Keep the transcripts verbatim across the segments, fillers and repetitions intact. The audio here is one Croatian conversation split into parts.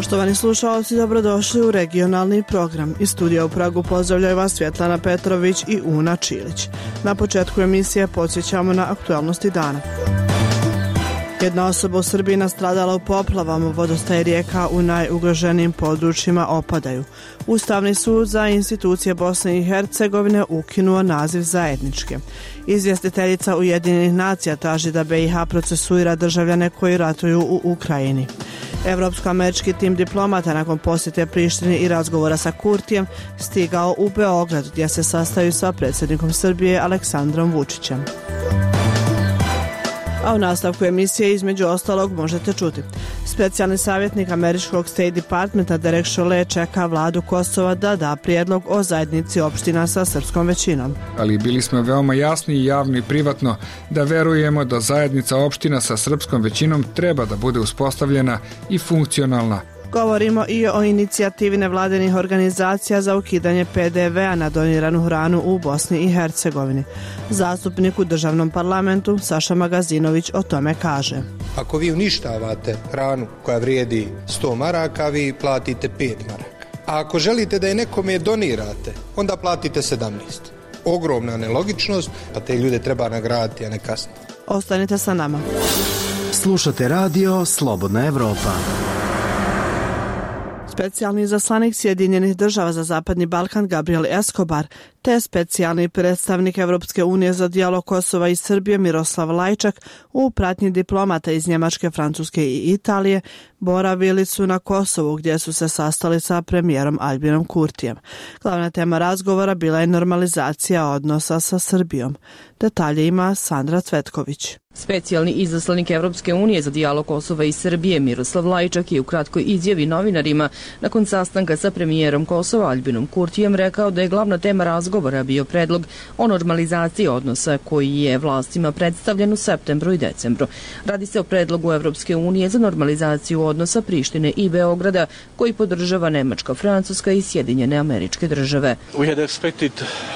Poštovani slušalci, dobrodošli u regionalni program. Iz studija u Pragu pozdravljaju vas Svjetlana Petrović i Una Čilić. Na početku emisije podsjećamo na aktualnosti dana. Jedna osoba u Srbiji nastradala u poplavama, vodostaje rijeka u najugroženijim područjima opadaju. Ustavni sud za institucije Bosne i Hercegovine ukinuo naziv zajedničke. Izvjestiteljica Ujedinjenih nacija traži da B i H procesuira državljane koji ratuju u Ukrajini. Evropsko-američki tim diplomata nakon posjete Prištini i razgovora sa Kurtijem stigao u Beograd gdje se sastaju sa predsjednikom Srbije Aleksandrom Vučićem. A u nastavku emisije između ostalog možete čuti. Specijalni savjetnik američkog State Departmenta Derek Chollet čeka vladu Kosova da da prijedlog o zajednici opština sa srpskom većinom. Ali bili smo veoma jasni i javno i privatno da verujemo da zajednica opština sa srpskom većinom treba da bude uspostavljena i funkcionalna. Govorimo i o inicijativi nevladinih organizacija za ukidanje P D V-a na doniranu hranu u Bosni i Hercegovini. Zastupnik u državnom parlamentu Saša Magazinović o tome kaže. Ako vi uništavate hranu koja vrijedi sto maraka, vi platite pet maraka. A ako želite da je nekome donirate, onda platite sedamnaest. Ogromna nelogičnost, pa te ljude treba nagraditi, a ne kasniti. Ostanite sa nama. Slušate radio Slobodna Evropa. Specijalni izaslanik Sjedinjenih država za Zapadni Balkan Gabriel Escobar te specijalni predstavnik Evropske unije za dijalog Kosova i Srbije Miroslav Lajčak u pratnji diplomata iz Njemačke, Francuske i Italije boravili su na Kosovu gdje su se sastali sa premijerom Albinom Kurtijem. Glavna tema razgovora bila je normalizacija odnosa sa Srbijom. Detalje ima Sandra Cvetković. Specijalni izaslanik Evropske unije za dijalog Kosova i Srbije Miroslav Lajčak je u kratkoj izjavi novinarima nakon sastanka sa premijerom Kosova Albinom Kurtijem rekao da je glavna tema razgovora bio predlog o normalizaciji odnosa koji je vlastima predstavljen u septembru i decembru. Radi se o predlogu Evropske unije za normalizaciju odnosa Prištine i Beograda koji podržava Nemačka, Francuska i Sjedinjene Američke Države. We had expected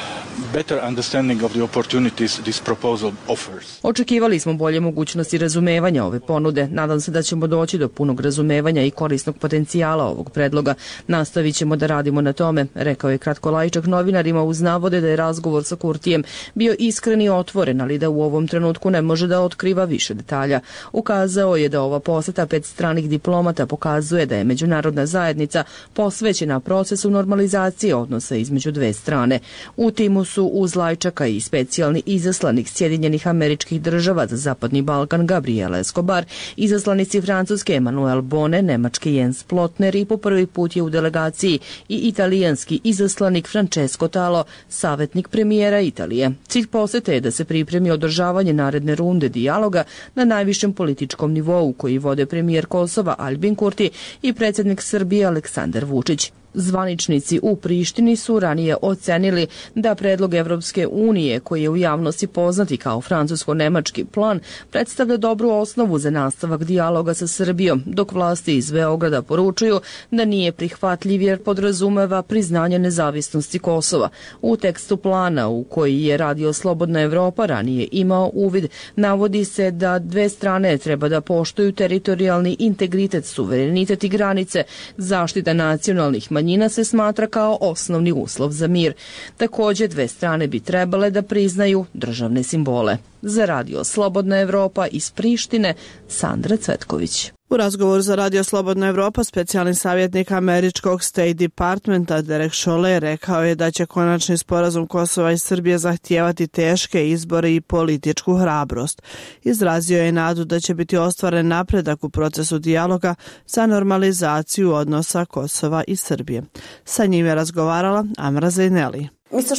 better understanding of the opportunities this proposal offers. Očekivali smo bolje mogućnosti razumevanja ove ponude. Nadam se da ćemo doći do punog razumevanja i korisnog potencijala ovog predloga. Nastavit ćemo da radimo na tome, rekao je kratko Lajčak novinarima uz navode da je razgovor sa Kurtijem bio iskren i otvoren, ali da u ovom trenutku ne može da otkriva više detalja. Ukazao je da ova poseta pet stranih diplomata pokazuje da je međunarodna zajednica posvećena procesu normalizacije odnosa između dve strane. U timu su uz Lajčaka i specijalni izaslanik Sjedinjenih Američkih Država za Zapadni Balkan Gabriel Escobar, izaslanici Francuske Emmanuel Bonne, Nemačke Jens Plotner i po prvi put je u delegaciji i italijanski izaslanik Francesco Talo, savjetnik premijera Italije. Cilj posete je da se pripremi održavanje naredne runde dijaloga na najvišem političkom nivou koji vode premijer Kosova Albin Kurti i predsjednik Srbije Aleksandar Vučić. Zvaničnici u Prištini su ranije ocenili da predlog Evropske unije, koji je u javnosti poznati kao francusko-nemački plan, predstavlja dobru osnovu za nastavak dijaloga sa Srbijom, dok vlasti iz Beograda poručuju da nije prihvatljiv jer podrazumeva priznanje nezavisnosti Kosova. U tekstu plana u koji je Radio Slobodna Evropa ranije imao uvid, navodi se da dve strane treba da poštuju teritorijalni integritet, suverenitet i granice, zaštita nacionalnih manjina se smatra kao osnovni uslov za mir. Također, dve strane bi trebale da priznaju državne simbole. Za Radio Slobodna Evropa iz Prištine, Sandra Cvetković. U razgovoru za Radio Slobodna Evropa specijalni savjetnik američkog State Departmenta Derek Chollet rekao je da će konačni sporazum Kosova i Srbije zahtijevati teške izbore i političku hrabrost. Izrazio je nadu da će biti ostvaren napredak u procesu dijaloga za normalizaciju odnosa Kosova i Srbije. Sa njim je razgovarala Amra Zaineli.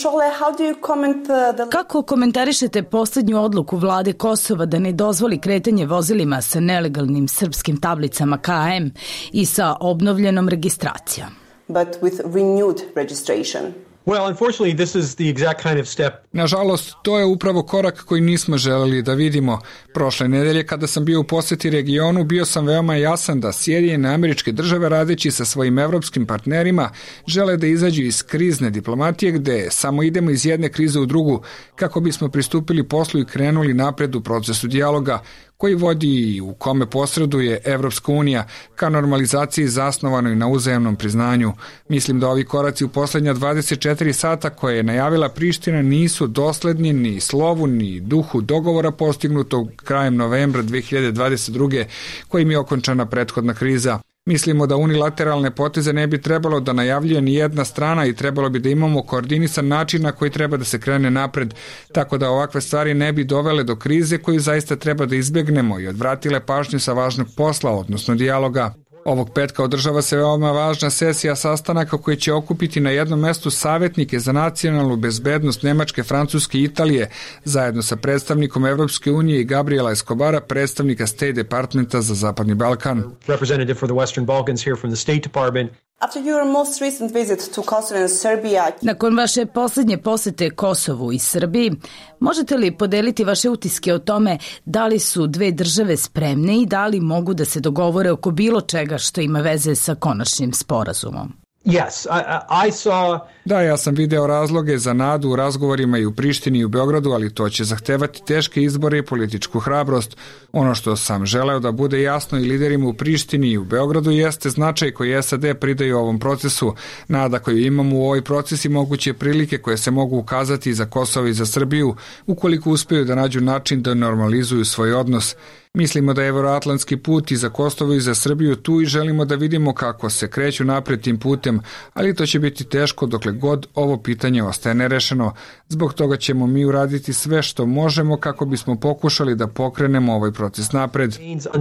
Kako komentarišete posljednju odluku vlade Kosova da ne dozvoli kretanje vozilima sa nelegalnim srpskim tablicama K M i sa obnovljenom registracijom? But with renewed registration. Well, unfortunately, this is the exact kind of step. Nažalost, to je upravo korak koji nismo želeli da vidimo. Prošle nedelje kada sam bio u posjeti regionu, bio sam veoma jasan da Sjedinjene Američke Države radeći sa svojim evropskim partnerima žele da izađu iz krizne diplomatije gde samo idemo iz jedne krize u drugu kako bismo pristupili poslu i krenuli napred u procesu dijaloga koji vodi i u kome posreduje Evropska unija ka normalizaciji zasnovanoj na uzajamnom priznanju. Mislim da ovi koraci u poslednja dvadeset četiri sata koje je najavila Priština nisu dosledni ni slovu ni duhu dogovora postignutog krajem novembra dve hiljade dvadeset druge kojim je okončana prethodna kriza. Mislimo da unilateralne poteze ne bi trebalo da najavljuje ni jedna strana i trebalo bi da imamo koordinisan način na koji treba da se krene napred, tako da ovakve stvari ne bi dovele do krize koju zaista treba da izbegnemo i odvratile pažnju sa važnog posla, odnosno dijaloga. Ovog petka održava se veoma važna sesija sastanaka koji će okupiti na jednom mestu savjetnike za nacionalnu bezbednost Nemačke, Francuske i Italije, zajedno sa predstavnikom Evropske unije i Gabriela Escobara, predstavnika State Departmenta za Zapadni Balkan. Representative for the Western Balkans here from the State Department. After your most recent visit to Kosovo and Serbia... Nakon vaše posljednje posete Kosovu i Srbiji, možete li podeliti vaše utiske o tome da li su dve države spremne i da li mogu da se dogovore oko bilo čega što ima veze sa konačnim sporazumom? Yes, I, I saw... Da, ja sam video razloge za nadu u razgovorima i u Prištini i u Beogradu, ali to će zahtevati teške izbore i političku hrabrost. Ono što sam želeo da bude jasno i liderima u Prištini i u Beogradu jeste značaj koji S A D pridaju ovom procesu, nada koju imamo u ovoj proces i moguće prilike koje se mogu ukazati za Kosovo i za Srbiju, ukoliko uspeju da nađu način da normalizuju svoj odnos. Mislimo da je evroatlantski put i za Kosovo i za Srbiju tu i želimo da vidimo kako se kreću napred tim putem, ali to će biti teško dokle god ovo pitanje ostaje nerešeno. Zbog toga ćemo mi uraditi sve što možemo kako bismo pokušali da pokrenemo ovaj proces napred.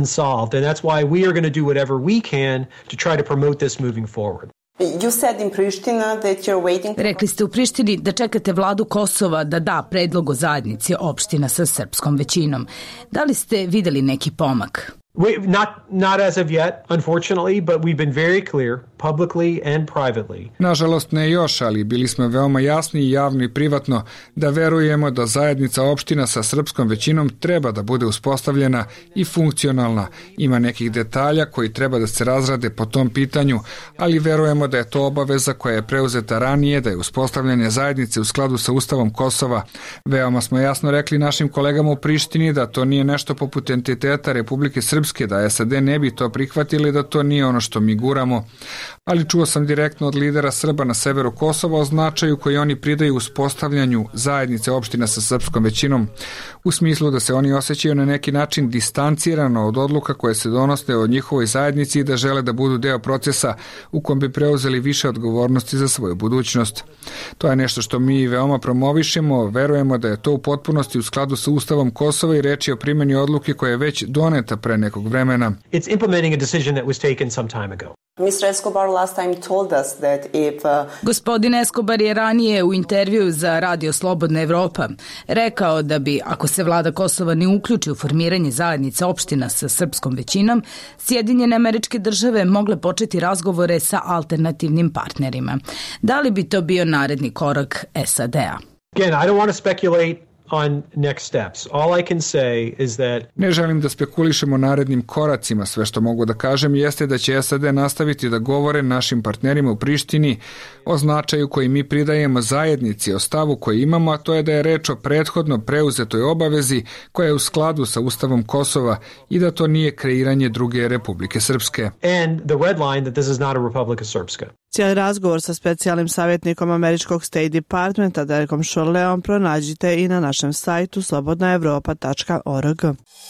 You said in Pristina that you're waiting... Rekli ste u Prištini da čekate vladu Kosova da da predlog o zajednici opština sa srpskom većinom. Da li ste videli neki pomak? We, not, not as of yet, unfortunately, but we've been very clear, publicly and privately. Nažalost ne još, ali bili smo veoma jasni i javno i privatno da verujemo da zajednica opština sa srpskom većinom treba da bude uspostavljena i funkcionalna. Ima nekih detalja koji treba da se razrade po tom pitanju, ali verujemo da je to obaveza koja je preuzeta ranije, da je uspostavljanje zajednice u skladu sa Ustavom Kosova. Veoma smo jasno rekli našim kolegama u Prištini da to nije nešto poput entiteta Republike Srpske, da S A D ne bi to prihvatili, da to nije ono što mi guramo. Ali čuo sam direktno od lidera Srba na severu Kosova o značaju koji oni pridaju uspostavljanju zajednice opština sa srpskom većinom, u smislu da se oni osjećaju na neki način distancirano od odluka koje se donose od njihovoj zajednici i da žele da budu deo procesa u kom bi preuzeli više odgovornosti za svoju budućnost. To je nešto što mi veoma promovišemo, verujemo da je to u potpunosti u skladu sa Ustavom Kosova i reč je o primjeni odluke koja je već doneta pre nekog vremena. It's implementing a decision that was taken some time ago. mister Escobar last time told us that if uh... Gospodin Escobar je ranije u intervju za Radio Slobodna Evropa rekao da bi, ako se vlada Kosova ne uključi u formiranje zajednice opština sa srpskom većinom, Sjedinjene Američke Države mogle početi razgovore sa alternativnim partnerima. Da li bi to bio naredni korak S A D-a? Again, I don't want to speculate on next steps. All I can say is that... Ne želim da spekulišemo narednim koracima. Sve što mogu da kažem jeste da će S A D nastaviti da govore našim partnerima u Prištini o značaju koji mi pridajemo zajednici, o stavu koji imamo, a to je da je reč o prethodno preuzetoj obavezi koja je u skladu sa Ustavom Kosova i da to nije kreiranje druge Republike Srpske. And the red line that this is not a Republika Srpska. Cijeli razgovor sa specijalnim savjetnikom američkog State Departmenta Derekom Šorleom pronađite i na našem sajtu slobodna evropa tačka org.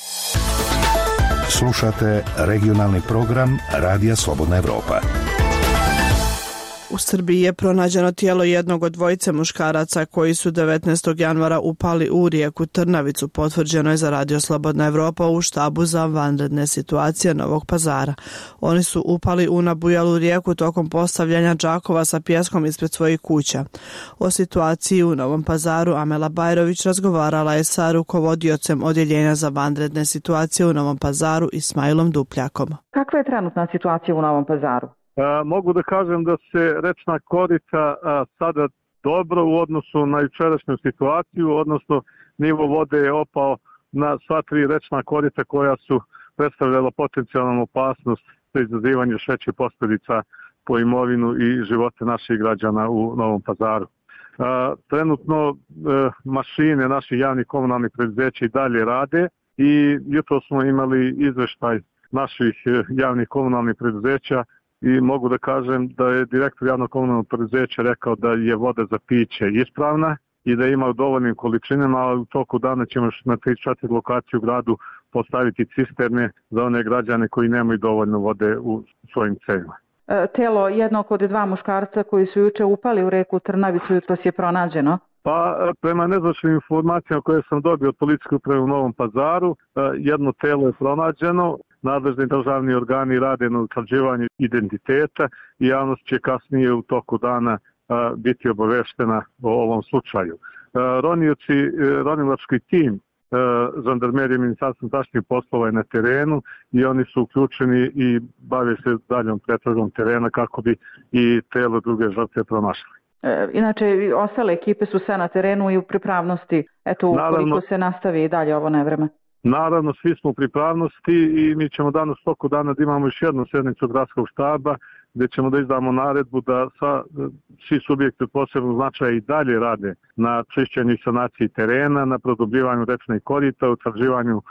Slušate regionalni program Radija Slobodna Evropa. U Srbiji je pronađeno tijelo jednog od dvojice muškaraca koji su devetnaestog januara upali u rijeku Trnavicu, potvrđeno je za Radio Slobodna Evropa u štabu za vanredne situacije Novog Pazara. Oni su upali u nabujalu rijeku tokom postavljanja džakova sa pjeskom ispred svojih kuća. O situaciji u Novom Pazaru Amela Bajrović razgovarala je sa rukovodiocem Odjeljenja za vanredne situacije u Novom Pazaru Ismailom Dupljakom. Kakva je trenutna situacija u Novom Pazaru? A, mogu da kažem da se rečna korita a, sada dobro u odnosu na jučerašnju situaciju, odnosno nivo vode je opao na sva tri rečna korita koja su predstavljala potencijalnu opasnost za izazivanje štećih posljedica po imovinu i živote naših građana u Novom Pazaru. A, trenutno a, mašine naših javnih komunalnih preduzeća i dalje rade. i jutro smo imali izveštaj naših javnih komunalnih preduzeća i mogu da kažem da je direktor javnog komunalnog preduzeća rekao da je voda za piće ispravna i da ima u dovoljnim količinama, ali u toku dana ćemo još na tri četiri lokacije u gradu postaviti cisterne za one građane koji nemaju dovoljno vode u svojim cevima. Telo jednog od dva muškarca koji su juče upali u reku Trnavicu jutros je pronađeno. Pa prema nezvaničnim informacijama koje sam dobio od policijske uprave u Novom Pazaru, jedno telo je pronađeno, nadležni državni organi rade na utvrđivanju identiteta i javnost će kasnije u toku dana biti obaveštena o ovom slučaju. Ronioci, ronilački tim žandarmerije Ministarstva unutrašnjih poslova je na terenu i oni su uključeni i bave se daljom pretragom terena kako bi i telo druge žrtve pronašli. Inače, ostale ekipe su sve na terenu i u pripravnosti, eto, ukoliko se nastavi i dalje ovo nevreme. Naravno, svi smo u pripravnosti i mi ćemo danas toku dana da imamo još jednu sednicu gradskog štaba gdje ćemo da izdamo naredbu da sa, svi subjekti od posebnog značaja i dalje rade na čišćenju i sanaciji terena, na produbljivanju rečnih korita, utvrđivanju uh,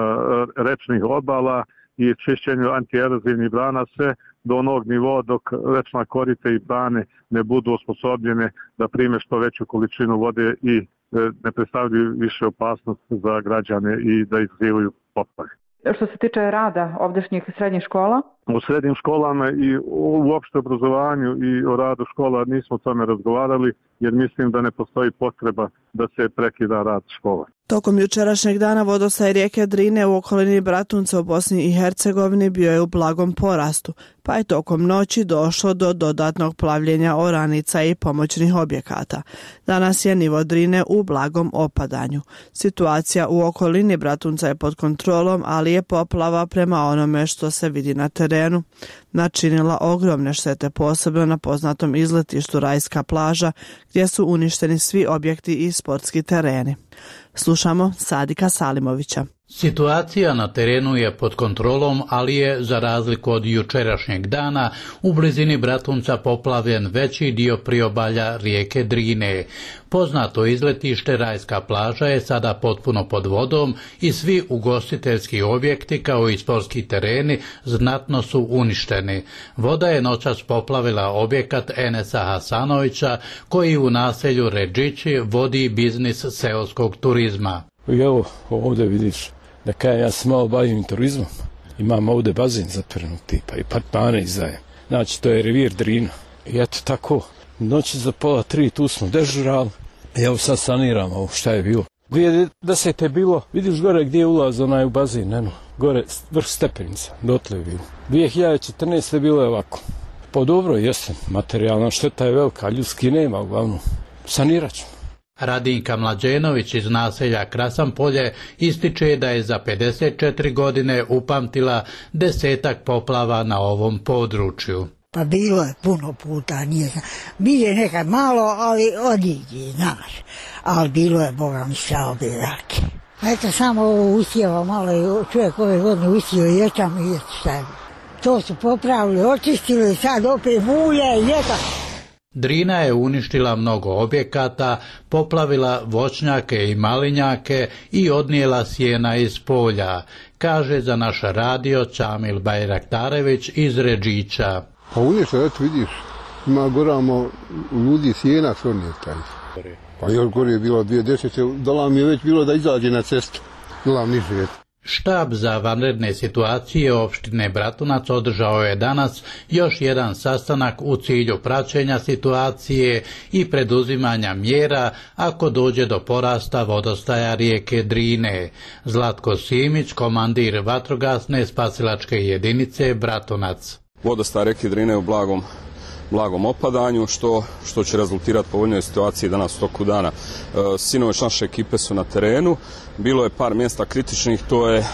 rečnih obala i čišćenju antierozivnih brana, sve do onog nivoa dok rečna korita i brane ne budu osposobljene da prime što veću količinu vode i ne predstavljaju više opasnost za građane i da izazivaju poplave. Što se tiče rada ovdašnjih srednjih škola? U srednjim školama i uopšte obrazovanju i o radu škola nismo o tome razgovarali, jer mislim da ne postoji potreba da se prekida rad škola. Tokom jučerašnjeg dana vodostaj rijeke Drine u okolini Bratunca u Bosni i Hercegovini bio je u blagom porastu, pa je tokom noći došlo do dodatnog plavljenja oranica i pomoćnih objekata. Danas je nivo Drine u blagom opadanju. Situacija u okolini Bratunca je pod kontrolom, ali je poplava prema onome što se vidi na terenu načinila ogromne štete, posebno na poznatom izletištu Rajska plaža, gdje su uništeni svi objekti i sportski tereni. Slušamo Sadika Salimovića. Situacija na terenu je pod kontrolom, ali je, za razliku od jučerašnjeg dana, u blizini Bratunca poplavljen veći dio priobalja rijeke Drine. Poznato izletište Rajska plaža je sada potpuno pod vodom i svi ugostiteljski objekti kao i sportski tereni znatno su uništeni. Voda je noćas poplavila objekat Enesa Hasanovića koji u naselju Redžići vodi biznis seoskog turizma. I evo ovdje vidiš da kaj ja se malo bavim turizmom. Imam ovdje bazen zatvorenog tipa i partmane izdajem. Znači to je revir Drina. I eto tako, noći za pola tri tu smo dežurali. I evo sad saniramo ovo šta je bilo. dvije tisuće desete je bilo, vidiš gore gdje je ulaz onaj u bazen, eno, gore vrh stepenica, dotle je bilo. dvije hiljade četrnaeste je bilo ovako. Pa dobro, jeste, materijalna šteta je velika, ljudski nema uglavnom. Sanirat ćemo. Radinka Mlađenović iz naselja Krasanpolje ističe da je za pedeset četiri godine upamtila desetak poplava na ovom području. Pa bilo je puno puta, nije znam. Bile nekad malo, ali odiđi, znaš. Ali bilo je, Boga mi šta obje rake. Eto, samo ovo usjeva malo, čovjek ove godine usjeva i ječam i jeti šta je. To su popravili, očistili, sad opet mulje i ljeta. Drina je uništila mnogo objekata, poplavila voćnjake i malinjake i odnijela sjena iz polja, kaže za naš radio Čamil Bajraktarević iz Redžića. Pa uništila, eto vidiš, ima goramo ljudi sjena što nije taj. Pa još gore je bilo dvije tisuće desete, dala mi je već bilo da izađe na cestu, dala mi niže. Štab za vanredne situacije opštine Bratunac održao je danas još jedan sastanak u cilju praćenja situacije i preduzimanja mjera ako dođe do porasta vodostaja rijeke Drine. Zlatko Simić, komandir vatrogasne spasilačke jedinice Bratunac. Vodostaj rijeke Drine u blagom blagom opadanju, što, što će rezultirati povoljnoj situaciji danas u toku dana. E, sinoć naše ekipe su na terenu, bilo je par mjesta kritičnih, to je e,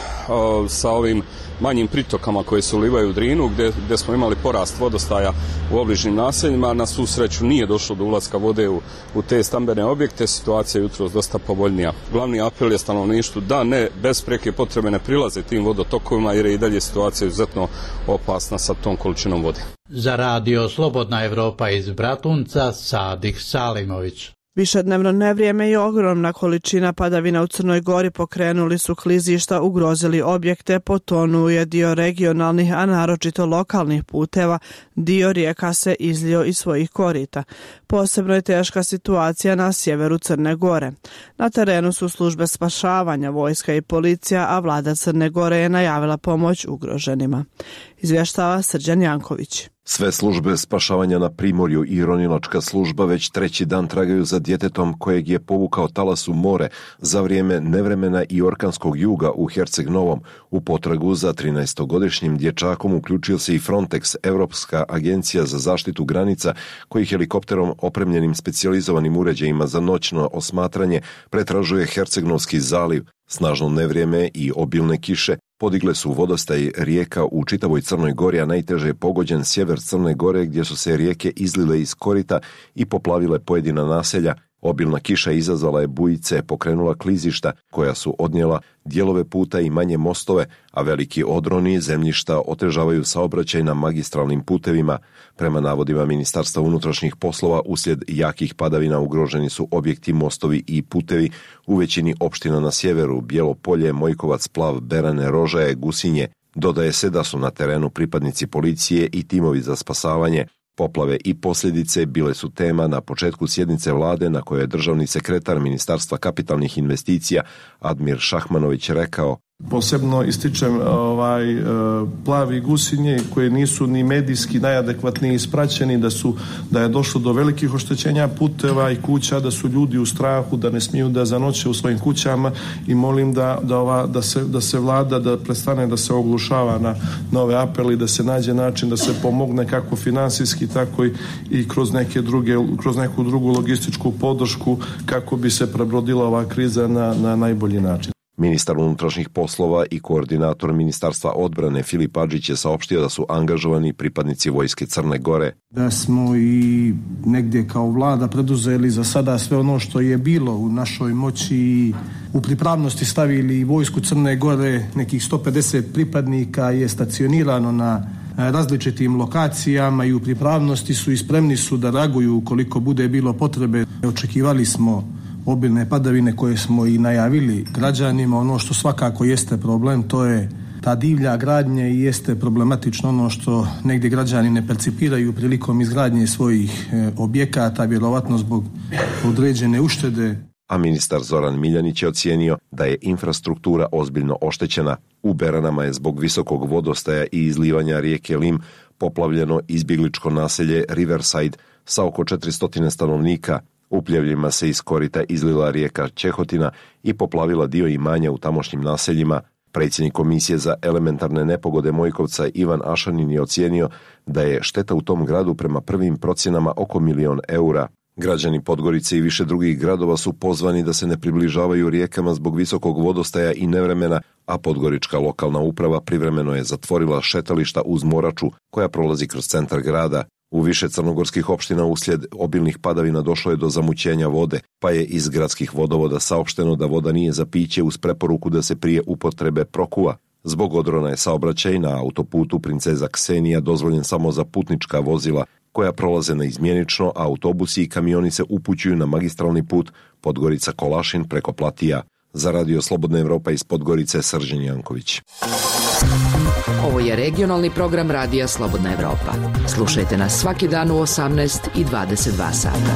sa ovim manjim pritokama koje se ulivaju u Drinu, gdje, gdje smo imali porast vodostaja u obližnjim naseljima. Na svu sreću nije došlo do ulaska vode u, u te stambene objekte, situacija je jutros dosta povoljnija. Glavni apel je stanovništvu da ne bez prijeke potrebe ne prilaze tim vodotokovima jer je i dalje situacija izuzetno opasna sa tom količinom vode. Za radio Slobodna Evropa iz Bratunca, Sadik Salimović. Višednevno nevrijeme i ogromna količina padavina u Crnoj Gori pokrenuli su klizišta, ugrozili objekte, potonuje dio regionalnih, a naročito lokalnih puteva, dio rijeka se izlio iz svojih korita. Posebno je teška situacija na sjeveru Crne Gore. Na terenu su službe spašavanja, vojska i policija, a vlada Crne Gore je najavila pomoć ugroženima. Izvještava Srđan Janković. Sve službe spašavanja na Primorju i ronilačka služba već treći dan tragaju za djetetom kojeg je povukao talas u more za vrijeme nevremena i orkanskog juga u Herceg Novom. U potragu za trinaestogodišnjim dječakom uključio se i Frontex, Europska agencija za zaštitu granica, koji helikopterom opremljenim specijalizovanim uređajima za noćno osmatranje pretražuje Hercegnovski zaliv. Snažno nevrijeme i obilne kiše podigle su vodostaj rijeka u čitavoj Crnoj Gori, a najteže je pogođen sjever Crne Gore gdje su se rijeke izlile iz korita i poplavile pojedina naselja. Obilna kiša izazvala je bujice, pokrenula klizišta koja su odnijela dijelove puta i manje mostove, a veliki odroni zemljišta otežavaju saobraćaj na magistralnim putevima. Prema navodima Ministarstva unutrašnjih poslova, uslijed jakih padavina ugroženi su objekti, mostovi i putevi u većini opština na sjeveru: Bijelo Polje, Mojkovac, Plav, Berane, Rožaje, Gusinje. Dodaje se da su na terenu pripadnici policije i timovi za spasavanje. Poplave i posljedice bile su tema na početku sjednice vlade na kojoj je državni sekretar Ministarstva kapitalnih investicija Admir Šahmanović rekao: Posebno ističem ovaj Plavi, Gusinje, koje nisu ni medijski najadekvatnije ispraćeni, da su da je došlo do velikih oštećenja puteva i kuća, da su ljudi u strahu, da ne smiju da zanoće u svojim kućama, i molim da da ova da se da se vlada da prestane da se oglušava na nove apeli, da se nađe način da se pomogne kako finansijski, tako i, i kroz neke druge kroz neku drugu logističku podršku kako bi se prebrodila ova kriza na na najbolji način. Ministar unutrašnjih poslova i koordinator Ministarstva odbrane Filip Adžić je saopštio da su angažovani pripadnici vojske Crne Gore. Da smo i negdje kao vlada preduzeli za sada sve ono što je bilo u našoj moći i u pripravnosti stavili vojsku Crne Gore. Nekih sto pedeset pripadnika je stacionirano na različitim lokacijama i u pripravnosti su i spremni su da reaguju ukoliko bude bilo potrebe. Očekivali smo obilne padavine koje smo i najavili građanima. Ono što svakako jeste problem, to je ta divlja gradnja, i jeste problematično ono što negdje građani ne percipiraju prilikom izgradnje svojih objekata, vjerovatno zbog određene uštede. A ministar Zoran Miljanić je ocijenio da je infrastruktura ozbiljno oštećena. U Beranama je zbog visokog vodostaja i izlivanja rijeke Lim poplavljeno izbjegličko naselje Riverside sa oko četiristo stanovnika. U pljevljima se iz korita izlila rijeka Čehotina i poplavila dio imanja u tamošnjim naseljima. Predsjednik Komisije za elementarne nepogode Mojkovca Ivan Ašanin je ocijenio da je šteta u tom gradu prema prvim procjenama oko milion eura. Građani Podgorice i više drugih gradova su pozvani da se ne približavaju rijekama zbog visokog vodostaja i nevremena, a podgorička lokalna uprava privremeno je zatvorila šetališta uz Moraču koja prolazi kroz centar grada. U više crnogorskih opština uslijed obilnih padavina došlo je do zamućenja vode, pa je iz gradskih vodovoda saopšteno da voda nije za piće uz preporuku da se prije upotrebe prokuva. Zbog odrona je saobraćaj na autoputu Princeza Ksenija dozvoljen samo za putnička vozila koja prolaze neizmjenično, a autobusi i kamioni se upućuju na magistralni put Podgorica-Kolašin preko Platija. Za Radio Slobodna Evropa iz Podgorice, Srđan Janković. Ovo je regionalni program Radija Slobodna Evropa. Slušajte nas svaki dan u osamnaest i dvadeset dva sata.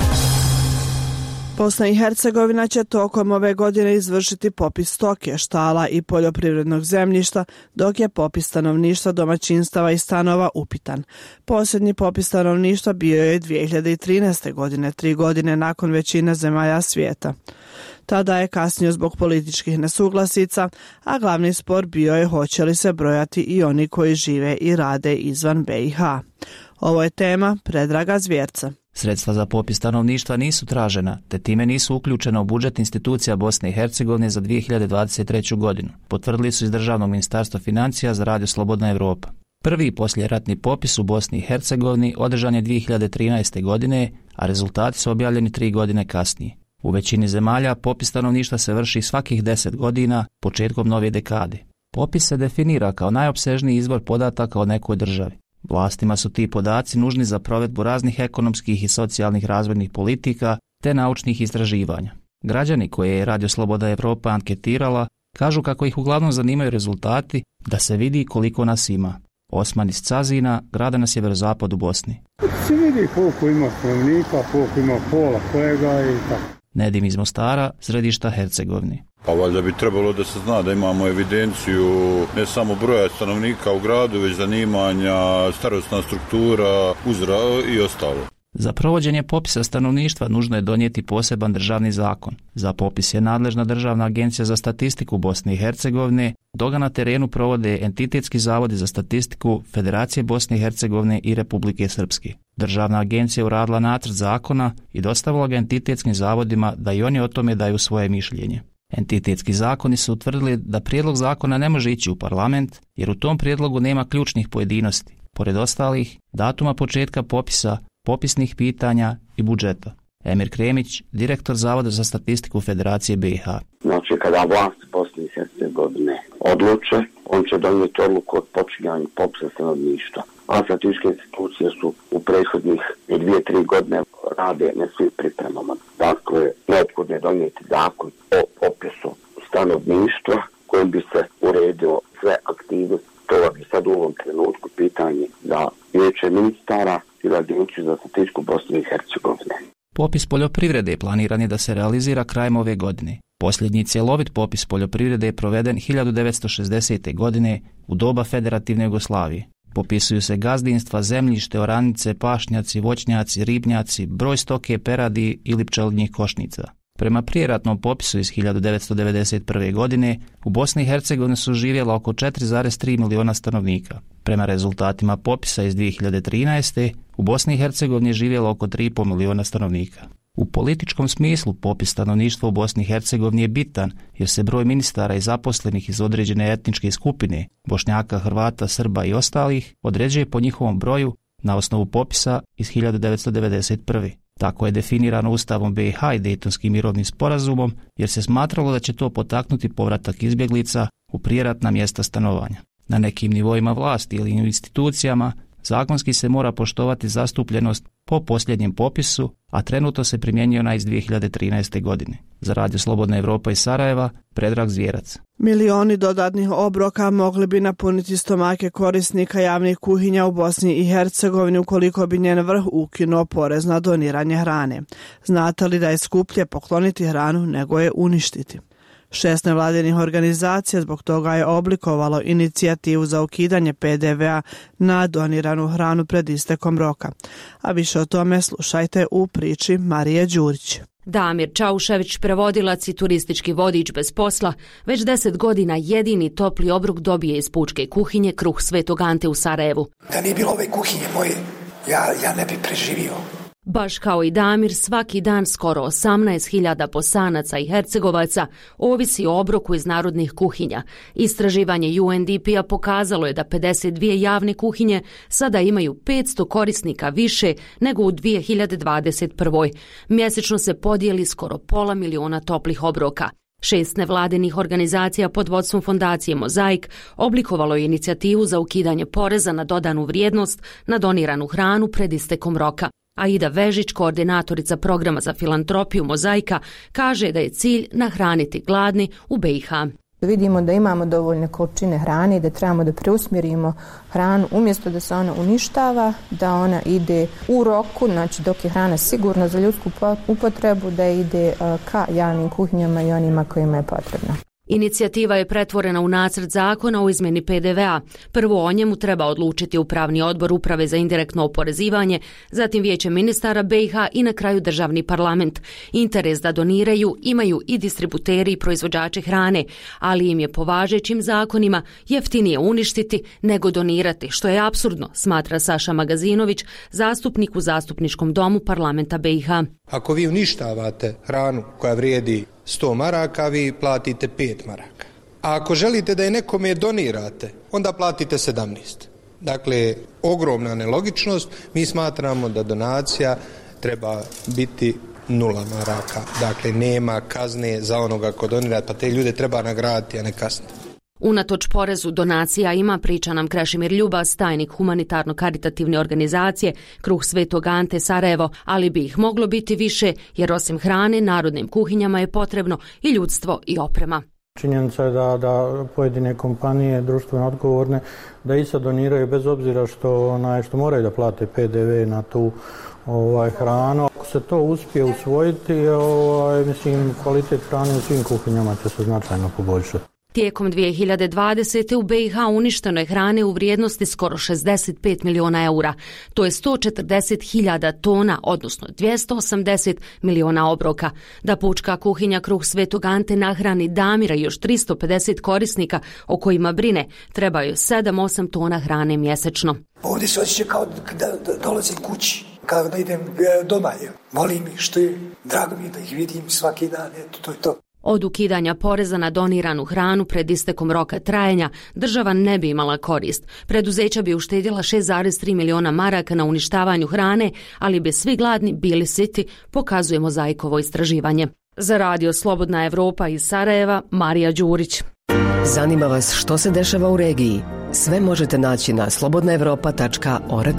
Bosna i Hercegovina će tokom ove godine izvršiti popis stoke, štala i poljoprivrednog zemljišta, dok je popis stanovništva, domaćinstava i stanova upitan. Posljednji popis stanovništva bio je dvije hiljade trinaeste. godine, tri godine nakon većine zemalja svijeta. Tada je kasnio zbog političkih nesuglasica, a glavni spor bio je hoće li se brojati i oni koji žive i rade izvan be i ha. Ovo je tema Predraga Zvjerca. Sredstva za popis stanovništva nisu tražena, te time nisu uključena u budžet institucija Bosne i Hercegovine za dvije hiljade dvadeset treću. godinu, potvrdili su iz Državnog ministarstva financija za Radio Slobodna Evropa. Prvi posljeratni popis u Bosni i Hercegovini održan je dvije hiljade trinaeste. godine, a rezultati su objavljeni tri godine kasnije. U većini zemalja popis stanovništva se vrši svakih deset godina, početkom nove dekade. Popis se definira kao najopsežniji izvor podataka o nekoj državi. Vlastima su ti podaci nužni za provedbu raznih ekonomskih i socijalnih razvojnih politika, te naučnih istraživanja. Građani koje je Radio Slobodna Evropa anketirala kažu kako ih uglavnom zanimaju rezultati da se vidi koliko nas ima. Osman iz Cazina, grada na sjeverozapadu Bosni. Se vidi koliko ima stanovnika, koliko ima pola kojega i tako. Nedim iz Mostara, središta Hercegovine. Pa valjda bi trebalo da se zna da imamo evidenciju ne samo broja stanovnika u gradu, već zanimanja, starosna struktura, uzra i ostalo. Za provođenje popisa stanovništva nužno je donijeti poseban državni zakon. Za popis je nadležna Državna agencija za statistiku Bosne i Hercegovine, dok ga na terenu provode entitetski zavodi za statistiku Federacije Bosne i Hercegovine i Republike Srpske. Državna agencija je uradila nacrt zakona i dostavila ga entitetskim zavodima da i oni o tome daju svoje mišljenje. Entitetski zakoni su utvrdili da prijedlog zakona ne može ići u parlament jer u tom prijedlogu nema ključnih pojedinosti, pored ostalih datuma početka popisa, popisnih pitanja i budžeta. Emir Kremić, direktor Zavoda za statistiku Federacije B i H. Znači, kada vlast Bosne i Hercegovine odluče, on će donijeti odluku od počinjanja popisa stanovništva. A statističke institucije su u prethodnih dvije, tri godine rade na svim pripremama. Dakle, neophodno je donijeti zakon o popisu stanovništva kojim bi se uredilo sve aktivnosti. To bi sad u ovom trenutku pitanje za vijeće ministara ili Agenciju za statistiku Bosne i Hercegovine. Popis poljoprivrede planiran je da se realizira krajem ove godine. Posljednji cjelovit popis poljoprivrede je proveden hiljadu devetsto šezdesete. godine u doba Federativne Jugoslavije. Popisuju se gazdinstva, zemljište, oranice, pašnjaci, voćnjaci, ribnjaci, broj stoke, peradi ili pčelinjih košnica. Prema prijeratnom popisu iz hiljadu devetsto devedeset prve. godine u Bosni i Hercegovini su živjela oko četiri zarez tri miliona stanovnika. Prema rezultatima popisa iz dvije hiljade trinaeste. u Bosni i Hercegovini je živjelo oko tri i pol miliona stanovnika. U političkom smislu popis stanovništva u Bosni i Hercegovini je bitan jer se broj ministara i zaposlenih iz određene etničke skupine, Bošnjaka, Hrvata, Srba i ostalih, određuje po njihovom broju na osnovu popisa iz hiljadu devetsto devedeset prve. Tako je definirano Ustavom B i H i Dejtonskim mirovnim sporazumom jer se smatralo da će to potaknuti povratak izbjeglica u prijeratna mjesta stanovanja. Na nekim nivoima vlasti ili institucijama zakonski se mora poštovati zastupljenost po posljednjem popisu, a trenutno se primjenjuje ona iz dvije hiljade trinaeste. godine. Za Radio Slobodna Evropa iz Sarajeva, Predrag Zvjerac. Milioni dodatnih obroka mogli bi napuniti stomake korisnika javnih kuhinja u Bosni i Hercegovini ukoliko bi njen vrh ukinuo porez na doniranje hrane. Znate li da je skuplje pokloniti hranu nego je uništiti? Šest nevladinih organizacija zbog toga je oblikovalo inicijativu za ukidanje P D V a na doniranu hranu pred istekom roka. A više o tome slušajte u priči Marije Đurić. Damir Čaušević, prevodilac i turistički vodič bez posla, već deset godina jedini topli obrok dobije iz pučke kuhinje Kruh Svetog Ante u Sarajevu. Da nije bilo ove kuhinje moje, ja, ja ne bi preživio. Baš kao i Damir, svaki dan skoro osamnaest hiljada Bosanaca i Hercegovaca ovisi o obroku iz narodnih kuhinja. Istraživanje U N D P-a pokazalo je da pedeset dvije javne kuhinje sada imaju petsto korisnika više nego u dvije hiljade dvadeset prve. Mjesečno se podijeli skoro pola miliona toplih obroka. Šest nevladinih organizacija pod vodstvom fondacije Mozaik oblikovalo je inicijativu za ukidanje poreza na dodanu vrijednost na doniranu hranu pred istekom roka. Aida Vežić, koordinatorica programa za filantropiju Mozaika, kaže da je cilj nahraniti gladni u B i H. Vidimo da imamo dovoljne količine hrane i da trebamo da preusmjerimo hranu umjesto da se ona uništava, da ona ide u roku, znači dok je hrana sigurna za ljudsku upotrebu, da ide ka javnim kuhinjama i onima kojima je potrebna. Inicijativa je pretvorena u nacrt zakona o izmjeni P D V a. Prvo o njemu treba odlučiti Upravni odbor Uprave za indirektno oporezivanje, zatim Vijeće ministara B i H i na kraju državni parlament. Interes da doniraju imaju i distributeri i proizvođači hrane, ali im je po važećim zakonima jeftinije uništiti nego donirati, što je apsurdno, smatra Saša Magazinović, zastupnik u Zastupničkom domu parlamenta B i H. Ako vi uništavate hranu koja vrijedi sto maraka, vi platite pet maraka. A ako želite da je nekome donirate, onda platite sedamnaest. Dakle, ogromna nelogičnost. Mi smatramo da donacija treba biti nula maraka. Dakle, nema kazne za onoga ko donira, pa te ljude treba nagraditi, a ne kazniti. Unatoč porezu donacija ima, priča nam Krešimir Ljubas, tajnik humanitarno-karitativne organizacije Kruh Svetog Ante Sarajevo, ali bi ih moglo biti više jer osim hrane narodnim kuhinjama je potrebno i ljudstvo i oprema. Činjenica je da, da pojedine kompanije društveno odgovorne da i sad doniraju bez obzira što, onaj, što moraju da plate P D V na tu ovaj, hranu. Ako se to uspije usvojiti, ovaj, mislim, kvalitet hrane u svim kuhinjama će se značajno poboljšati. Tijekom dvije hiljade dvadesete. u B i H uništeno je hrane u vrijednosti skoro šezdeset pet miliona eura. To je sto četrdeset hiljada tona, odnosno dvjesto osamdeset miliona obroka. Da pučka kuhinja Kruh Svetog Ante nahrani Damira i još tristo pedeset korisnika o kojima brine, trebaju sedam do osam tona hrane mjesečno. Ovdje se osjeća kao da, da dolazim kući, kao da idem doma. Volim ih što je, drago mi je da ih vidim svaki dan, eto, to je to. Od ukidanja poreza na doniranu hranu pred istekom roka trajanja država ne bi imala korist. Preduzeća bi uštedjela šest zarez tri miliona maraka na uništavanju hrane, ali bi svi gladni bili siti, pokazuje Mozaikovo istraživanje. Za radio Slobodna Evropa iz Sarajeva, Marija Đurić. Zanima vas što se dešava u regiji? Sve možete naći na slobodna evropa tačka org.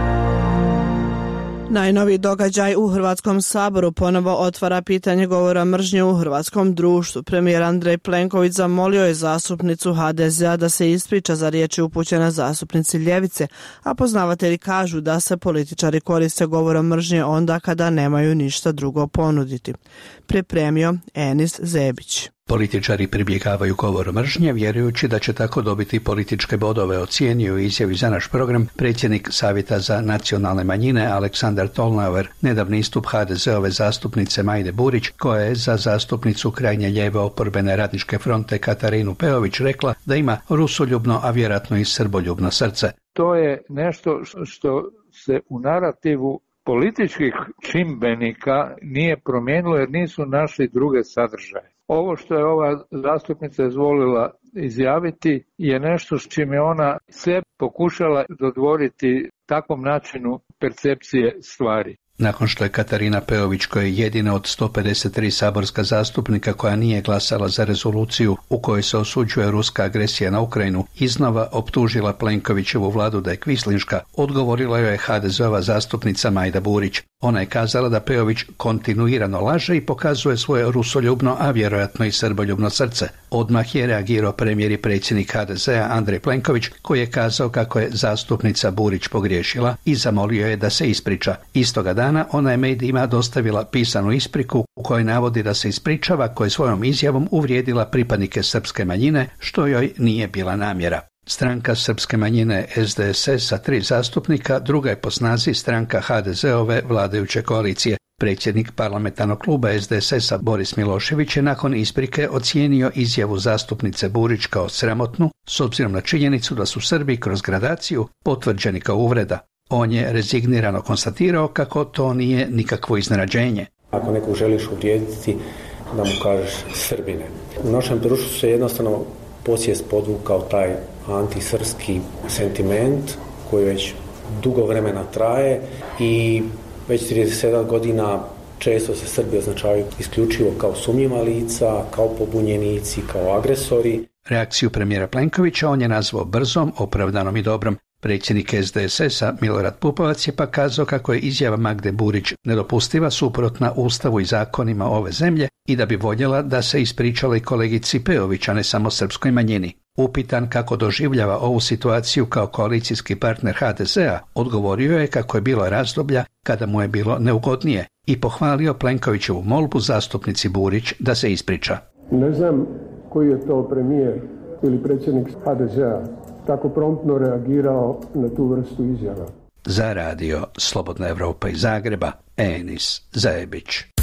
Najnoviji događaj u Hrvatskom saboru ponovo otvara pitanje govora mržnje u hrvatskom društvu. Premijer Andrej Plenković zamolio je zastupnicu H D Z-a da se ispriča za riječi upućene zastupnici ljevice, a poznavatelji kažu da se političari koriste govorom mržnje onda kada nemaju ništa drugo ponuditi. Pripremio Enis Zebić. Političari pribjegavaju govoru mržnje vjerujući da će tako dobiti političke bodove, ocijenio u izjavi za naš program predsjednik Savjeta za nacionalne manjine Aleksandar Tolnauer. Nedavni istup H D Z-ove zastupnice Majde Burić, koja je za zastupnicu krajnje lijeve oporbene Radničke fronte Katarinu Peović rekla da ima rusoljubno, a vjerojatno i srboljubno srce. To je nešto što se u narativu političkih čimbenika nije promijenilo jer nisu našli druge sadržaje. Ovo što je ova zastupnica izvolila izjaviti je nešto s čim je ona sve pokušala dodvoriti takvom načinu percepcije stvari. Nakon što je Katarina Peović, koja je jedina od sto pedeset tri saborska zastupnika koja nije glasala za rezoluciju u kojoj se osuđuje ruska agresija na Ukrajinu, iznova optužila Plenkovićevu vladu da je kvislinška, odgovorila joj je H D Z-ova zastupnica Majda Burić. Ona je kazala da Peović kontinuirano laže i pokazuje svoje rusoljubno, a vjerojatno i srboljubno srce. Odmah je reagirao premijer i predsjednik H D Z-a Andrej Plenković, koji je kazao kako je zastupnica Burić pogriješila i zamolio je da se ispriča. Istoga dana ona je medijima dostavila pisanu ispriku u kojoj navodi da se ispričava koja je svojom izjavom uvrijedila pripadnike srpske manjine, što joj nije bila namjera. Stranka srpske manjine S D S S sa tri zastupnika, druga je po snazi stranka H D Z-ove vladajuće koalicije. Predsjednik parlamentarnog kluba S D S S-a Boris Milošević je nakon isprike ocijenio izjavu zastupnice Burić kao sramotnu, s obzirom na činjenicu da su Srbi kroz gradaciju potvrđeni kao uvreda. On je rezignirano konstatirao kako to nije nikakvo iznenađenje. Ako nekog želiš uvrijediti, da mu kažeš Srbine. U našem društvu se jednostavno posvijest podvukao taj antisrpski sentiment koji već dugo vremena traje i već trideset sedam godina često se Srbi označavaju isključivo kao sumnjiva lica, kao pobunjenici, kao agresori. Reakciju premijera Plenkovića on je nazvao brzom, opravdanom i dobrom. Predsjednik S D S S-a Milorad Pupovac je pa kazao kako je izjava Magde Burić nedopustiva, suprotna Ustavu i zakonima ove zemlje i da bi voljela da se ispričala i kolegici Peović, a ne samo srpskoj manjini. Upitan kako doživljava ovu situaciju kao koalicijski partner H D Z-a, odgovorio je kako je bilo razdoblja kada mu je bilo neugodnije i pohvalio Plenkovićevu molbu zastupnici Burić da se ispriča. Ne znam koji je to premijer ili predsjednik H D Z-a tako promptno reagirao na tu vrstu izjava. Za radio Slobodna Evropa iz Zagreba, Enis Zajebić.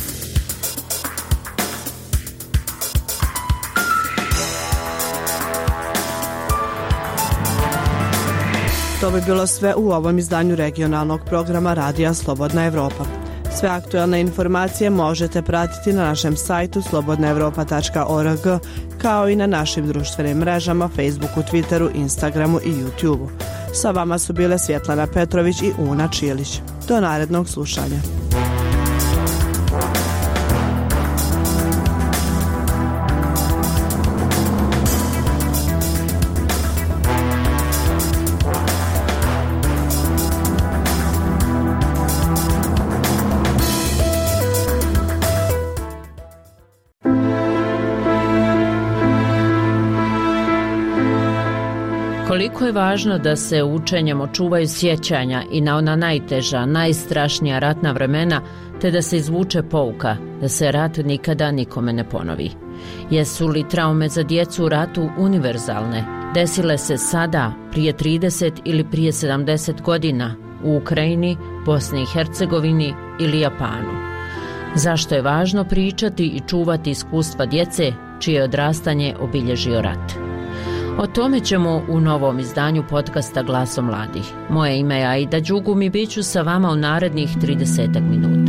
To bi bilo sve u ovom izdanju regionalnog programa Radija Slobodna Evropa. Sve aktualne informacije možete pratiti na našem sajtu slobodna evropa tačka org, kao i na našim društvenim mrežama Facebooku, Twitteru, Instagramu i YouTubeu. Sa vama su bile Svjetlana Petrović i Una Čilić. Do narednog slušanja. Koliko je važno da se učenjem očuvaju sjećanja i na ona najteža, najstrašnija ratna vremena, te da se izvuče pouka, da se rat nikada nikome ne ponovi. Jesu li traume za djecu u ratu univerzalne? Desile se sada, prije trideset ili prije sedamdeset godina, u Ukrajini, Bosni i Hercegovini ili Japanu? Zašto je važno pričati i čuvati iskustva djece čije odrastanje obilježio rat? O tome ćemo u novom izdanju podcasta Glaso mladih. Moje ime je Aida Đugum i bit ću sa vama u narednih tridesetak minuta.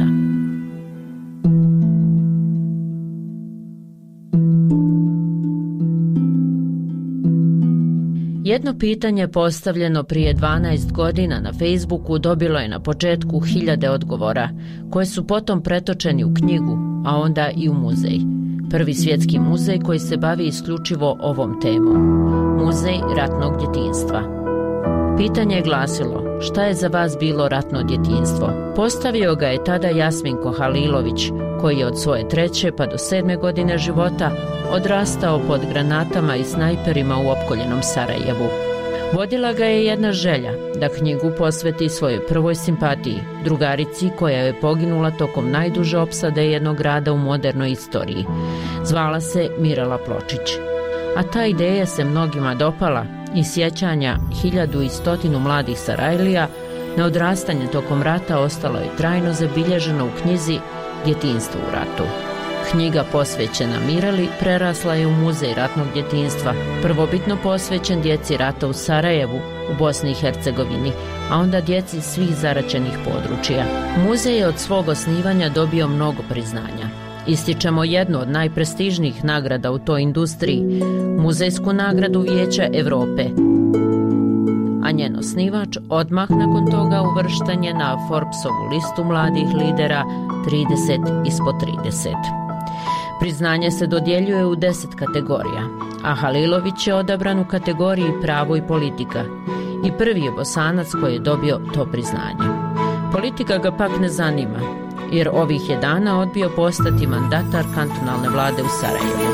Jedno pitanje postavljeno prije dvanaest godina na Facebooku dobilo je na početku hiljade odgovora, koje su potom pretočeni u knjigu, a onda i u muzej. Prvi svjetski muzej koji se bavi isključivo ovom temom. Muzej ratnog djetinjstva. Pitanje je glasilo: šta je za vas bilo ratno djetinjstvo? Postavio ga je tada Jasminko Halilović, koji je od svoje treće pa do sedme godine života odrastao pod granatama i snajperima u opkoljenom Sarajevu. Vodila ga je jedna želja, da knjigu posveti svojoj prvoj simpatiji, drugarici koja je poginula tokom najduže opsade jednog grada u modernoj istoriji. Zvala se Mirela Pločić. A ta ideja se mnogima dopala i sjećanja hiljadu i stotinu mladih Sarajlija na odrastanje tokom rata ostalo je trajno zabilježeno u knjizi Djetinjstvo u ratu. Knjiga posvećena Mireli prerasla je u muzej ratnog djetinjstva, prvobitno posvećen djeci rata u Sarajevu, u Bosni i Hercegovini, a onda djeci svih zaraćenih područja. Muzej je od svog osnivanja dobio mnogo priznanja. Ističemo jednu od najprestižnijih nagrada u toj industriji, muzejsku nagradu Vijeća Europe. A njen osnivač odmah nakon toga uvršten je na Forbesovu listu mladih lidera trideset ispod trideset. Priznanje se dodjeljuje u deset kategorija, a Halilović je odabran u kategoriji pravo i politika i prvi je Bosanac koji je dobio to priznanje. Politika ga pak ne zanima, jer ovih je dana odbio postati mandatar kantonalne vlade u Sarajevu.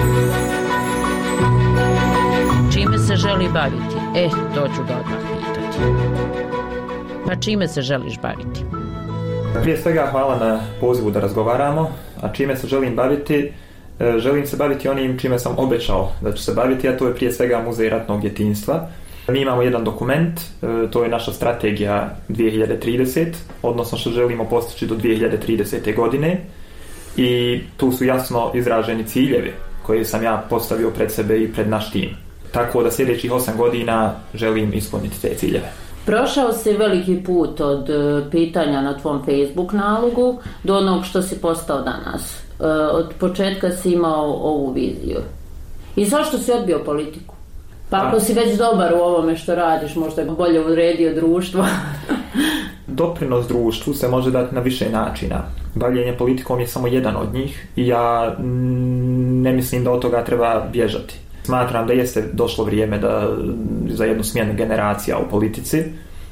Čime se želi baviti? Eh, to ću ga odmah pitati. Pa čime se želiš baviti? Prije svega hvala na pozivu da razgovaramo, a čime se želim baviti? Želim se baviti onim čime sam obećao da ću se baviti, a to je prije svega Muzej ratnog djetinjstva. Mi imamo jedan dokument, to je naša strategija dvije hiljade trideset, odnosno što želimo postići do dvije hiljade tridesete. godine i tu su jasno izraženi ciljevi koje sam ja postavio pred sebe i pred naš tim. Tako da sljedećih osam godina želim ispuniti te ciljeve. Prošao si veliki put od pitanja na tvom Facebook nalogu do onog što si postao danas. Od početka si imao ovu viziju. I zašto si odbio politiku? Pa ako si već dobar u ovome što radiš, možda je bolje uredio društvo. Doprinos društvu se može dati na više načina. Bavljenje politikom je samo jedan od njih i ja ne mislim da od toga treba bježati. Smatram da jeste došlo vrijeme da, za jednu smjenu generacija u politici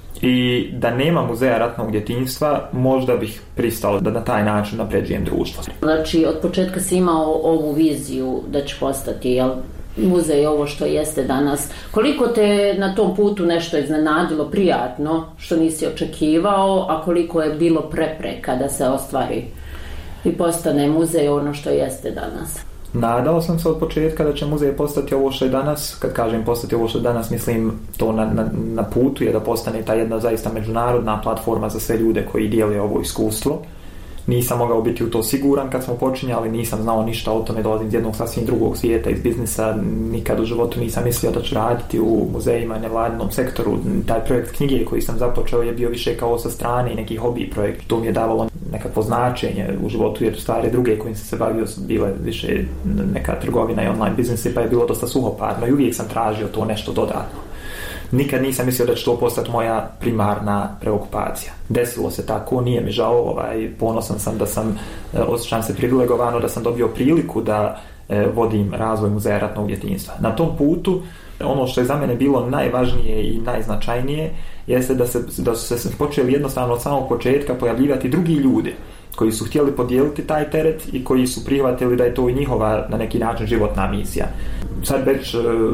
i da nema muzeja ratnog djetinjstva, možda bih pristao da na taj način napređujem društvo. Znači, od početka si imao ovu viziju da će postati, jel, muzej ovo što jeste danas. Koliko te na tom putu nešto iznenadilo prijatno, što nisi očekivao, a koliko je bilo prepreka da se ostvari i postane muzej ono što jeste danas? Nadao sam se od početka da će muzej postati ovo što je danas. Kad kažem postati ovo što je danas, mislim to na, na, na putu je da postane ta jedna zaista međunarodna platforma za sve ljude koji dijele ovo iskustvo. Nisam mogao biti u to siguran kad smo počinjali, nisam znao ništa o tome, dolazim iz jednog sasvim drugog svijeta, iz biznisa, nikad u životu nisam mislio da ću raditi u muzejima, nevladinom sektoru. Taj projekt knjige koji sam započeo je bio više kao sa strane i neki hobi projekt. To mi je davalo nekakvo značenje u životu, jer stvari druge kojim sam se bavio su bile više neka trgovina i online biznisi, pa je bilo dosta suhoparno i uvijek sam tražio to nešto dodatno. Nikad nisam mislio da će to postati moja primarna preokupacija. Desilo se tako, nije mi žao, ovaj, ponosan sam da sam, osjećam se privilegovano da sam dobio priliku da eh, vodim razvoj muzeja ratnog djetinjstva. Na tom putu, ono što je za mene bilo najvažnije i najznačajnije, jeste da, se, da su se počeli jednostavno od samog početka pojavljivati drugi ljudi koji su htjeli podijeliti taj teret i koji su prihvatili da je to i njihova na neki način životna misija. Sad već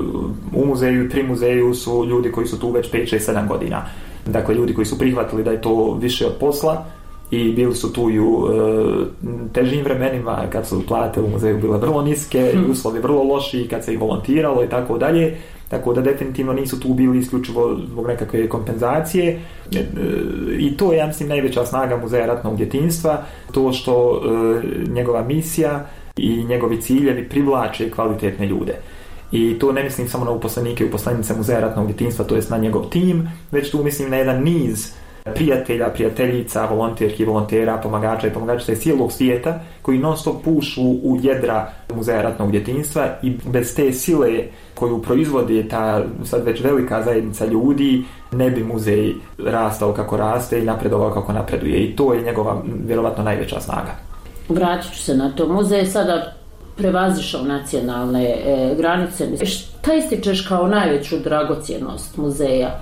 u muzeju i pri muzeju su ljudi koji su tu već pet, šest, sedam godina. Dakle, ljudi koji su prihvatili da je to više od posla i bili su tu i u e, težim vremenima kad su plate u muzeju bile vrlo niske i uslovi vrlo loši kad se i volontiralo i tako dalje. Tako da definitivno nisu tu bili isključivo zbog nekakve kompenzacije e, e, i to je, ja mislim, najveća snaga Muzeja ratnog djetinjstva, to što e, njegova misija i njegovi ciljevi privlače kvalitetne ljude. I to ne mislim samo na uposlenike i uposlenice Muzeja ratnog djetinjstva, to jest na njegov tim, već tu mislim na jedan niz prijatelja, prijateljica, volonterki, volontera, pomagača i pomagačica iz cijelog svijeta koji non stop pušu u jedra Muzeja ratnog djetinjstva i bez te sile koju proizvodi ta sad već velika zajednica ljudi ne bi muzej rastao kako raste i napredovao kako napreduje. I to je njegova vjerovatno najveća snaga. Vratit ću se na to. Muzej je sada prevazišao nacionalne e, granice. Šta ističeš kao najveću dragocjenost muzeja?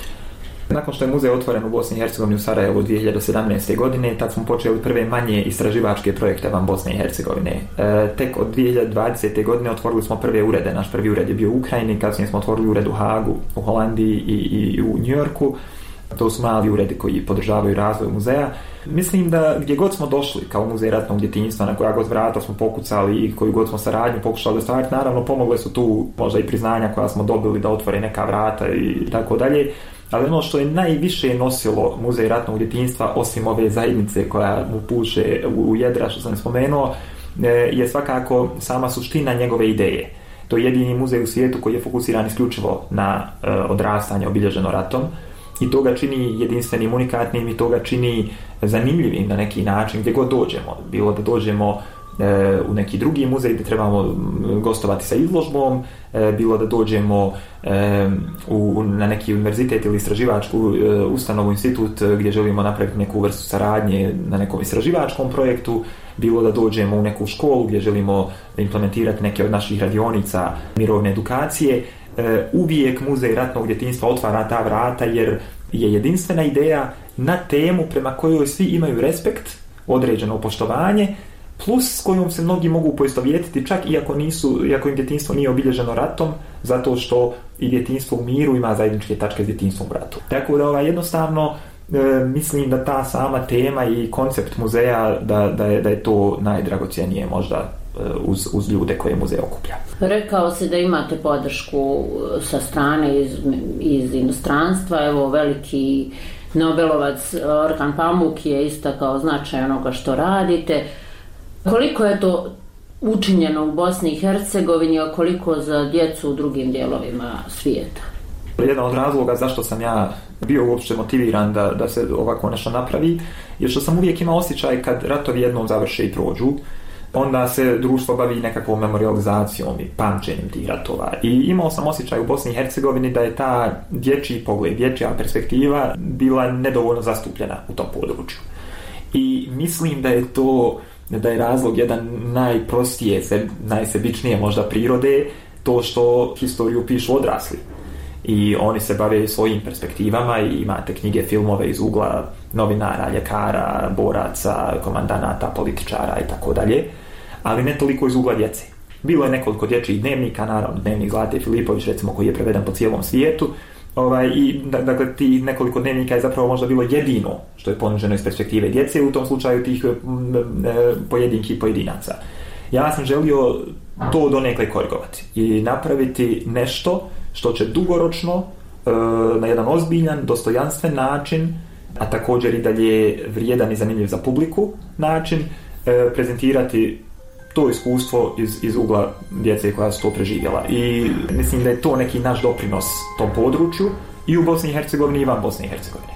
Nakon što je muzej otvoren u Bosni i Hercegovini u Sarajevu dvije hiljade sedamnaeste. godine, tad smo počeli prve manje istraživačke projekte van Bosne i Hercegovine. E, tek od dvije hiljade dvadesete. godine otvorili smo prve urede. Naš prvi ured je bio u Ukrajini, kasnije smo otvorili ured u Hagu, u Holandiji i, i u Njujorku. To su mali uredi koji podržavaju razvoj muzeja. Mislim da gdje god smo došli kao Muzej ratnog djetinjstva, na koja god vrata smo pokucali i koju god smo saradnju pokušali ostvariti, naravno pomogle su tu možda i priznanja koja smo dobili da otvore neka vrata i tako dalje. Ali ono što je najviše nosilo Muzej ratnog djetinjstva, osim ove zajednice koja mu puše u jedra, što sam spomenuo, je svakako sama suština njegove ideje. To je jedini muzej u svijetu koji je fokusiran isključivo na odrastanje obilježeno ratom. I to ga čini jedinstvenim, unikatnim i to ga čini zanimljivim na neki način gdje god dođemo. Bilo da dođemo e, u neki drugi muzej gdje trebamo gostovati sa izložbom, e, bilo da dođemo e, u, na neki univerzitet ili istraživačku e, ustanovu, institut gdje želimo napraviti neku vrstu saradnje na nekom istraživačkom projektu, bilo da dođemo u neku školu gdje želimo implementirati neke od naših radionica mirovne edukacije. Uvijek Muzej ratnog djetinjstva otvara ta vrata jer je jedinstvena ideja na temu prema kojoj svi imaju respekt, određeno poštovanje, plus s kojom se mnogi mogu poistovjetiti čak iako, nisu, iako im djetinjstvo nije obilježeno ratom, zato što i djetinjstvo u miru ima zajedničke tačke s djetinjstvom u ratu. Tako da ovaj, jednostavno e, mislim da ta sama tema i koncept muzeja da, da, je, da je to najdragocjenije možda Uz, uz ljude koje muzej okuplja. Rekao si da imate podršku sa strane iz, iz inostranstva. Evo, veliki Nobelovac Orhan Pamuk je istakao značaj onoga što radite. Koliko je to učinjeno u Bosni i Hercegovini, a koliko za djecu u drugim dijelovima svijeta? Jedan od razloga zašto sam ja bio uopće motiviran da, da se ovako nešto napravi je što sam uvijek imao osjećaj kad ratovi jednom završe i prođu, onda se društvo bavi nekakvom memorializacijom i pamćenjem tih ratova. I imao sam osjećaj u Bosni i Hercegovini da je ta dječji pogled, dječja perspektiva bila nedovoljno zastupljena u tom području. I mislim da je to, da je razlog jedan najprostije, najsebičnije možda prirode, to što historiju pišu odrasli. I oni se bave svojim perspektivama i imate knjige, filmove iz ugla novinara, ljekara, boraca, komandanata, političara i tako dalje, ali ne toliko iz ugla djece. Bilo je nekoliko dječjih dnevnika, naravno dnevnik Zlate Filipović, recimo, koji je preveden po cijelom svijetu, ovaj, i dakle ti nekoliko dnevnika je zapravo možda bilo jedino što je ponuđeno iz perspektive djece, u tom slučaju tih m, e, pojedinki i pojedinaca. Ja sam želio to donekle korigovati i napraviti nešto što će dugoročno, e, na jedan ozbiljan, dostojanstven način, a također i dalje vrijedan i zanimljiv za publiku način, e, prezentirati to iskustvo iz, iz ugla djece koja su to preživjela. I mislim da je to neki naš doprinos tom području i u Bosni i Hercegovini i van Bosne i Hercegovine.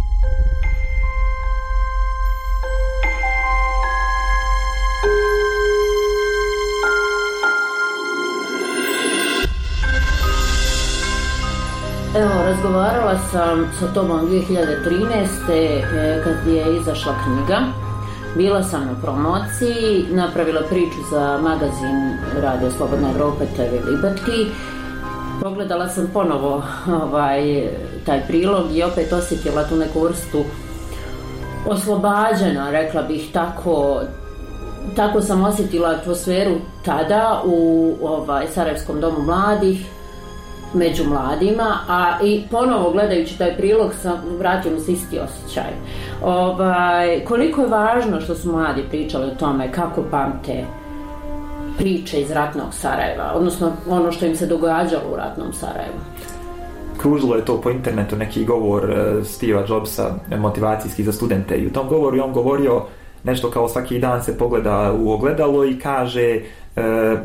Evo, razgovarala sam sa tobom dvije hiljade trinaeste. kad je izašla knjiga. Bila sam na promociji, napravila priču za magazin Radio Slobodna Evropa te ve Liberty. Pogledala sam ponovo ovaj, taj prilog i opet osjetila tu neku vrstu oslobađana, rekla bih tako. Tako sam osjetila atmosferu tada u ovaj, Sarajevskom domu mladih, među mladima, a i ponovo gledajući taj prilog sam, vratio mi se isti osjećaj. Ovaj, koliko je važno što su mladi pričali o tome kako pamte priče iz ratnog Sarajeva, odnosno ono što im se događalo u ratnom Sarajevu. Kružilo je to po internetu neki govor uh, Steva Jobsa, motivacijski za studente, i u tom govoru je on govorio nešto kao svaki dan se pogleda u ogledalo i kaže uh,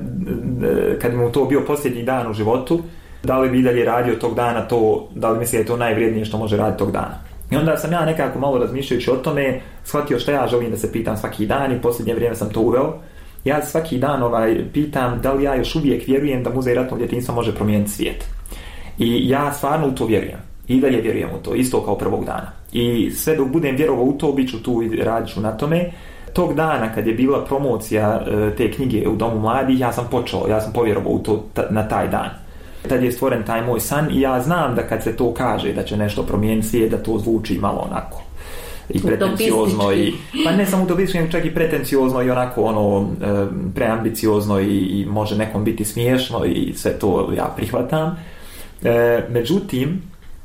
kad mu to bio posljednji dan u životu, da li bi dalje radio tog dana to, da li misli da je to najvrijednije što može raditi tog dana. I onda sam ja nekako malo razmišljajući o tome shvatio šta ja želim da se pitam svaki dan i posljednje vrijeme sam to uveo. Ja svaki dan ovaj, pitam da li ja još uvijek vjerujem da Muzej ratnog djetinjstva može promijeniti svijet. I ja stvarno u to vjerujem. I dalje vjerujem u to, isto kao prvog dana. I sve dok budem vjerovao u to, bit ću tu i radit ću na tome. Tog dana kad je bila promocija te knjige u Domu mladih, ja sam počeo, ja sam povjerovao u to na taj dan. Tad je stvoren taj moj san i ja znam da kad se to kaže da će nešto promijeniti svijet, da to zvuči malo onako i pretenciozno i, pa ne samo utopistički, čak i pretenciozno i onako ono preambiciozno i, i može nekom biti smiješno i sve to ja prihvatam. E, međutim,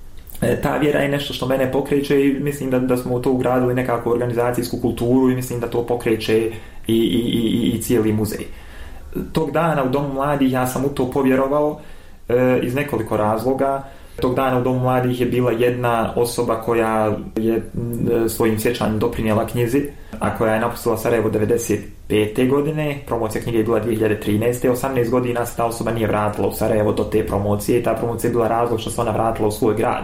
ta vjera je nešto što mene pokreće i mislim da, da smo u to ugradili nekakvu organizacijsku kulturu i mislim da to pokreće i, i, i, i cijeli muzej. Tog dana u Domu mladih ja sam u to povjerovao e, iz nekoliko razloga. Tog dana u Domu mladih je bila jedna osoba koja je e, svojim sjećanjem doprinijela knjizi, a koja je napustila Sarajevo devedeset pete godine. Promocija knjige je bila dvije hiljade trinaeste. osamnaest godina se ta osoba nije vratila u Sarajevo do te promocije. Ta promocija je bila razlog što se ona vratila u svoj grad.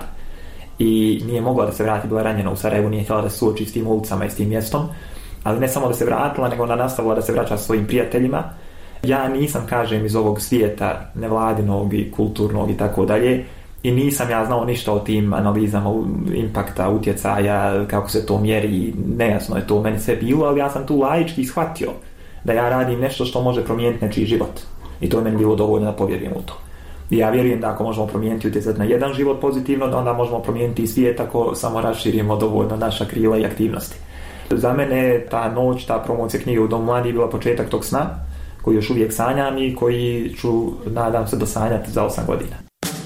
I nije mogla da se vrati, bila ranjena u Sarajevu, nije htjela da se suoči s tim ulicama i s tim mjestom. Ali ne samo da se vratila, nego ona nastavila da se vraća svojim prijateljima. Ja nisam, kažem, iz ovog svijeta nevladinog i kulturnog i tako dalje. I nisam ja znao ništa o tim analizama impakta, utjecaja, kako se to mjeri, nejasno je to meni sve bilo, ali ja sam tu laički shvatio da ja radim nešto što može promijeniti nečiji život. I to je meni bilo dovoljno da povjerujem u to. I ja vjerujem da ako možemo promijeniti utjecati na jedan život pozitivno, da onda možemo promijeniti i svijet ako samo raširimo dovoljno naša krila i aktivnosti. Za mene ta noć, ta promocija knjige u Domu mladih bila početak tog sna, koji još uvijek sanjam i koji ću, nadam se, dosanjati za osam godina.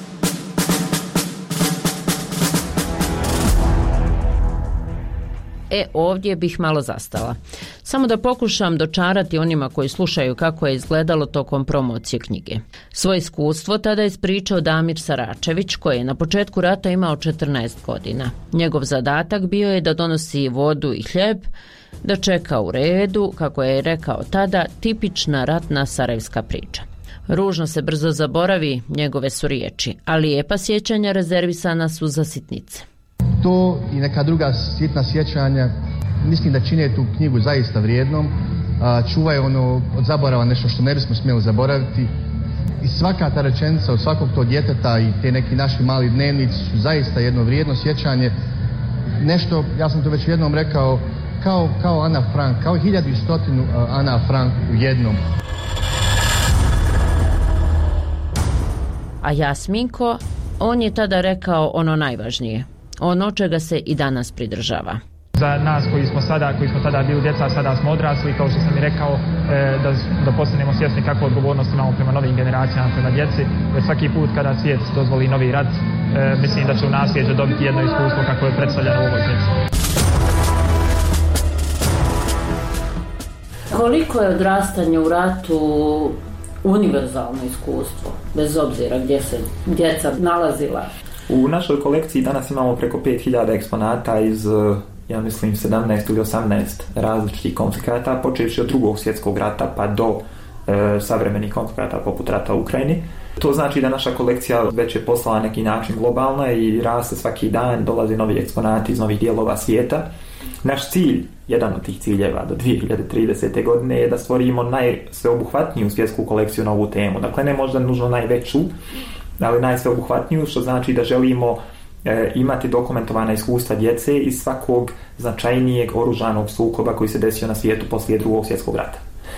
E, ovdje bih malo zastala. Samo da pokušam dočarati onima koji slušaju kako je izgledalo tokom promocije knjige. Svoje iskustvo tada je ispričao Damir Saračević, koji je na početku rata imao četrnaest godina. Njegov zadatak bio je da donosi vodu i hljeb, da čeka u redu, kako je rekao tada, tipična ratna sarajevska priča. Ružno se brzo zaboravi, njegove su riječi, a lijepa sjećanja rezervisana su za sitnice. To i neka druga sitna sjećanja mislim da čine tu knjigu zaista vrijednom, čuvaju ono od zaborava nešto što ne bismo smjeli zaboraviti i svaka ta rečenica od svakog tog djeteta i te neki naši mali dnevnici su zaista jedno vrijedno sjećanje, nešto, ja sam to već jednom rekao, kao, kao Ana Frank, kao hiljadu i stotinu Ana Frank u jednom. A Jasminko, on je tada rekao ono najvažnije, ono čega se i danas pridržava. Za nas koji smo sada, koji smo tada bili djeca, sada smo odrasli, kao što sam i rekao, da, da postanemo svjesni kakvu odgovornost imamo prema novim generacijama, prema djeci, jer svaki put kada svijet dozvoli novi rat, mislim da će u nasljeđe dobiti jedno iskustvo kako je predstavljeno u ovoj knjizi. Koliko je odrastanje u ratu univerzalno iskustvo, bez obzira gdje se djeca nalazila? U našoj kolekciji danas imamo preko pet hiljada eksponata iz, ja mislim, sedamnaest ili osamnaest različitih konflikata, počevši od drugog svjetskog rata pa do e, savremenih konflikata poput rata u Ukrajini. To znači da naša kolekcija već je postala neki način globalna i raste svaki dan, dolaze novi eksponati iz novih dijelova svijeta. Naš cilj, jedan od tih ciljeva do dvije hiljade tridesete godine je da stvorimo najsveobuhvatniju svjetsku kolekciju na ovu temu. Dakle, ne možda nužno najveću, ali najsveobuhvatniju, što znači da želimo e, imati dokumentovana iskustva djece iz svakog značajnijeg oružanog sukoba koji se desio na svijetu poslije drugog svjetskog rata.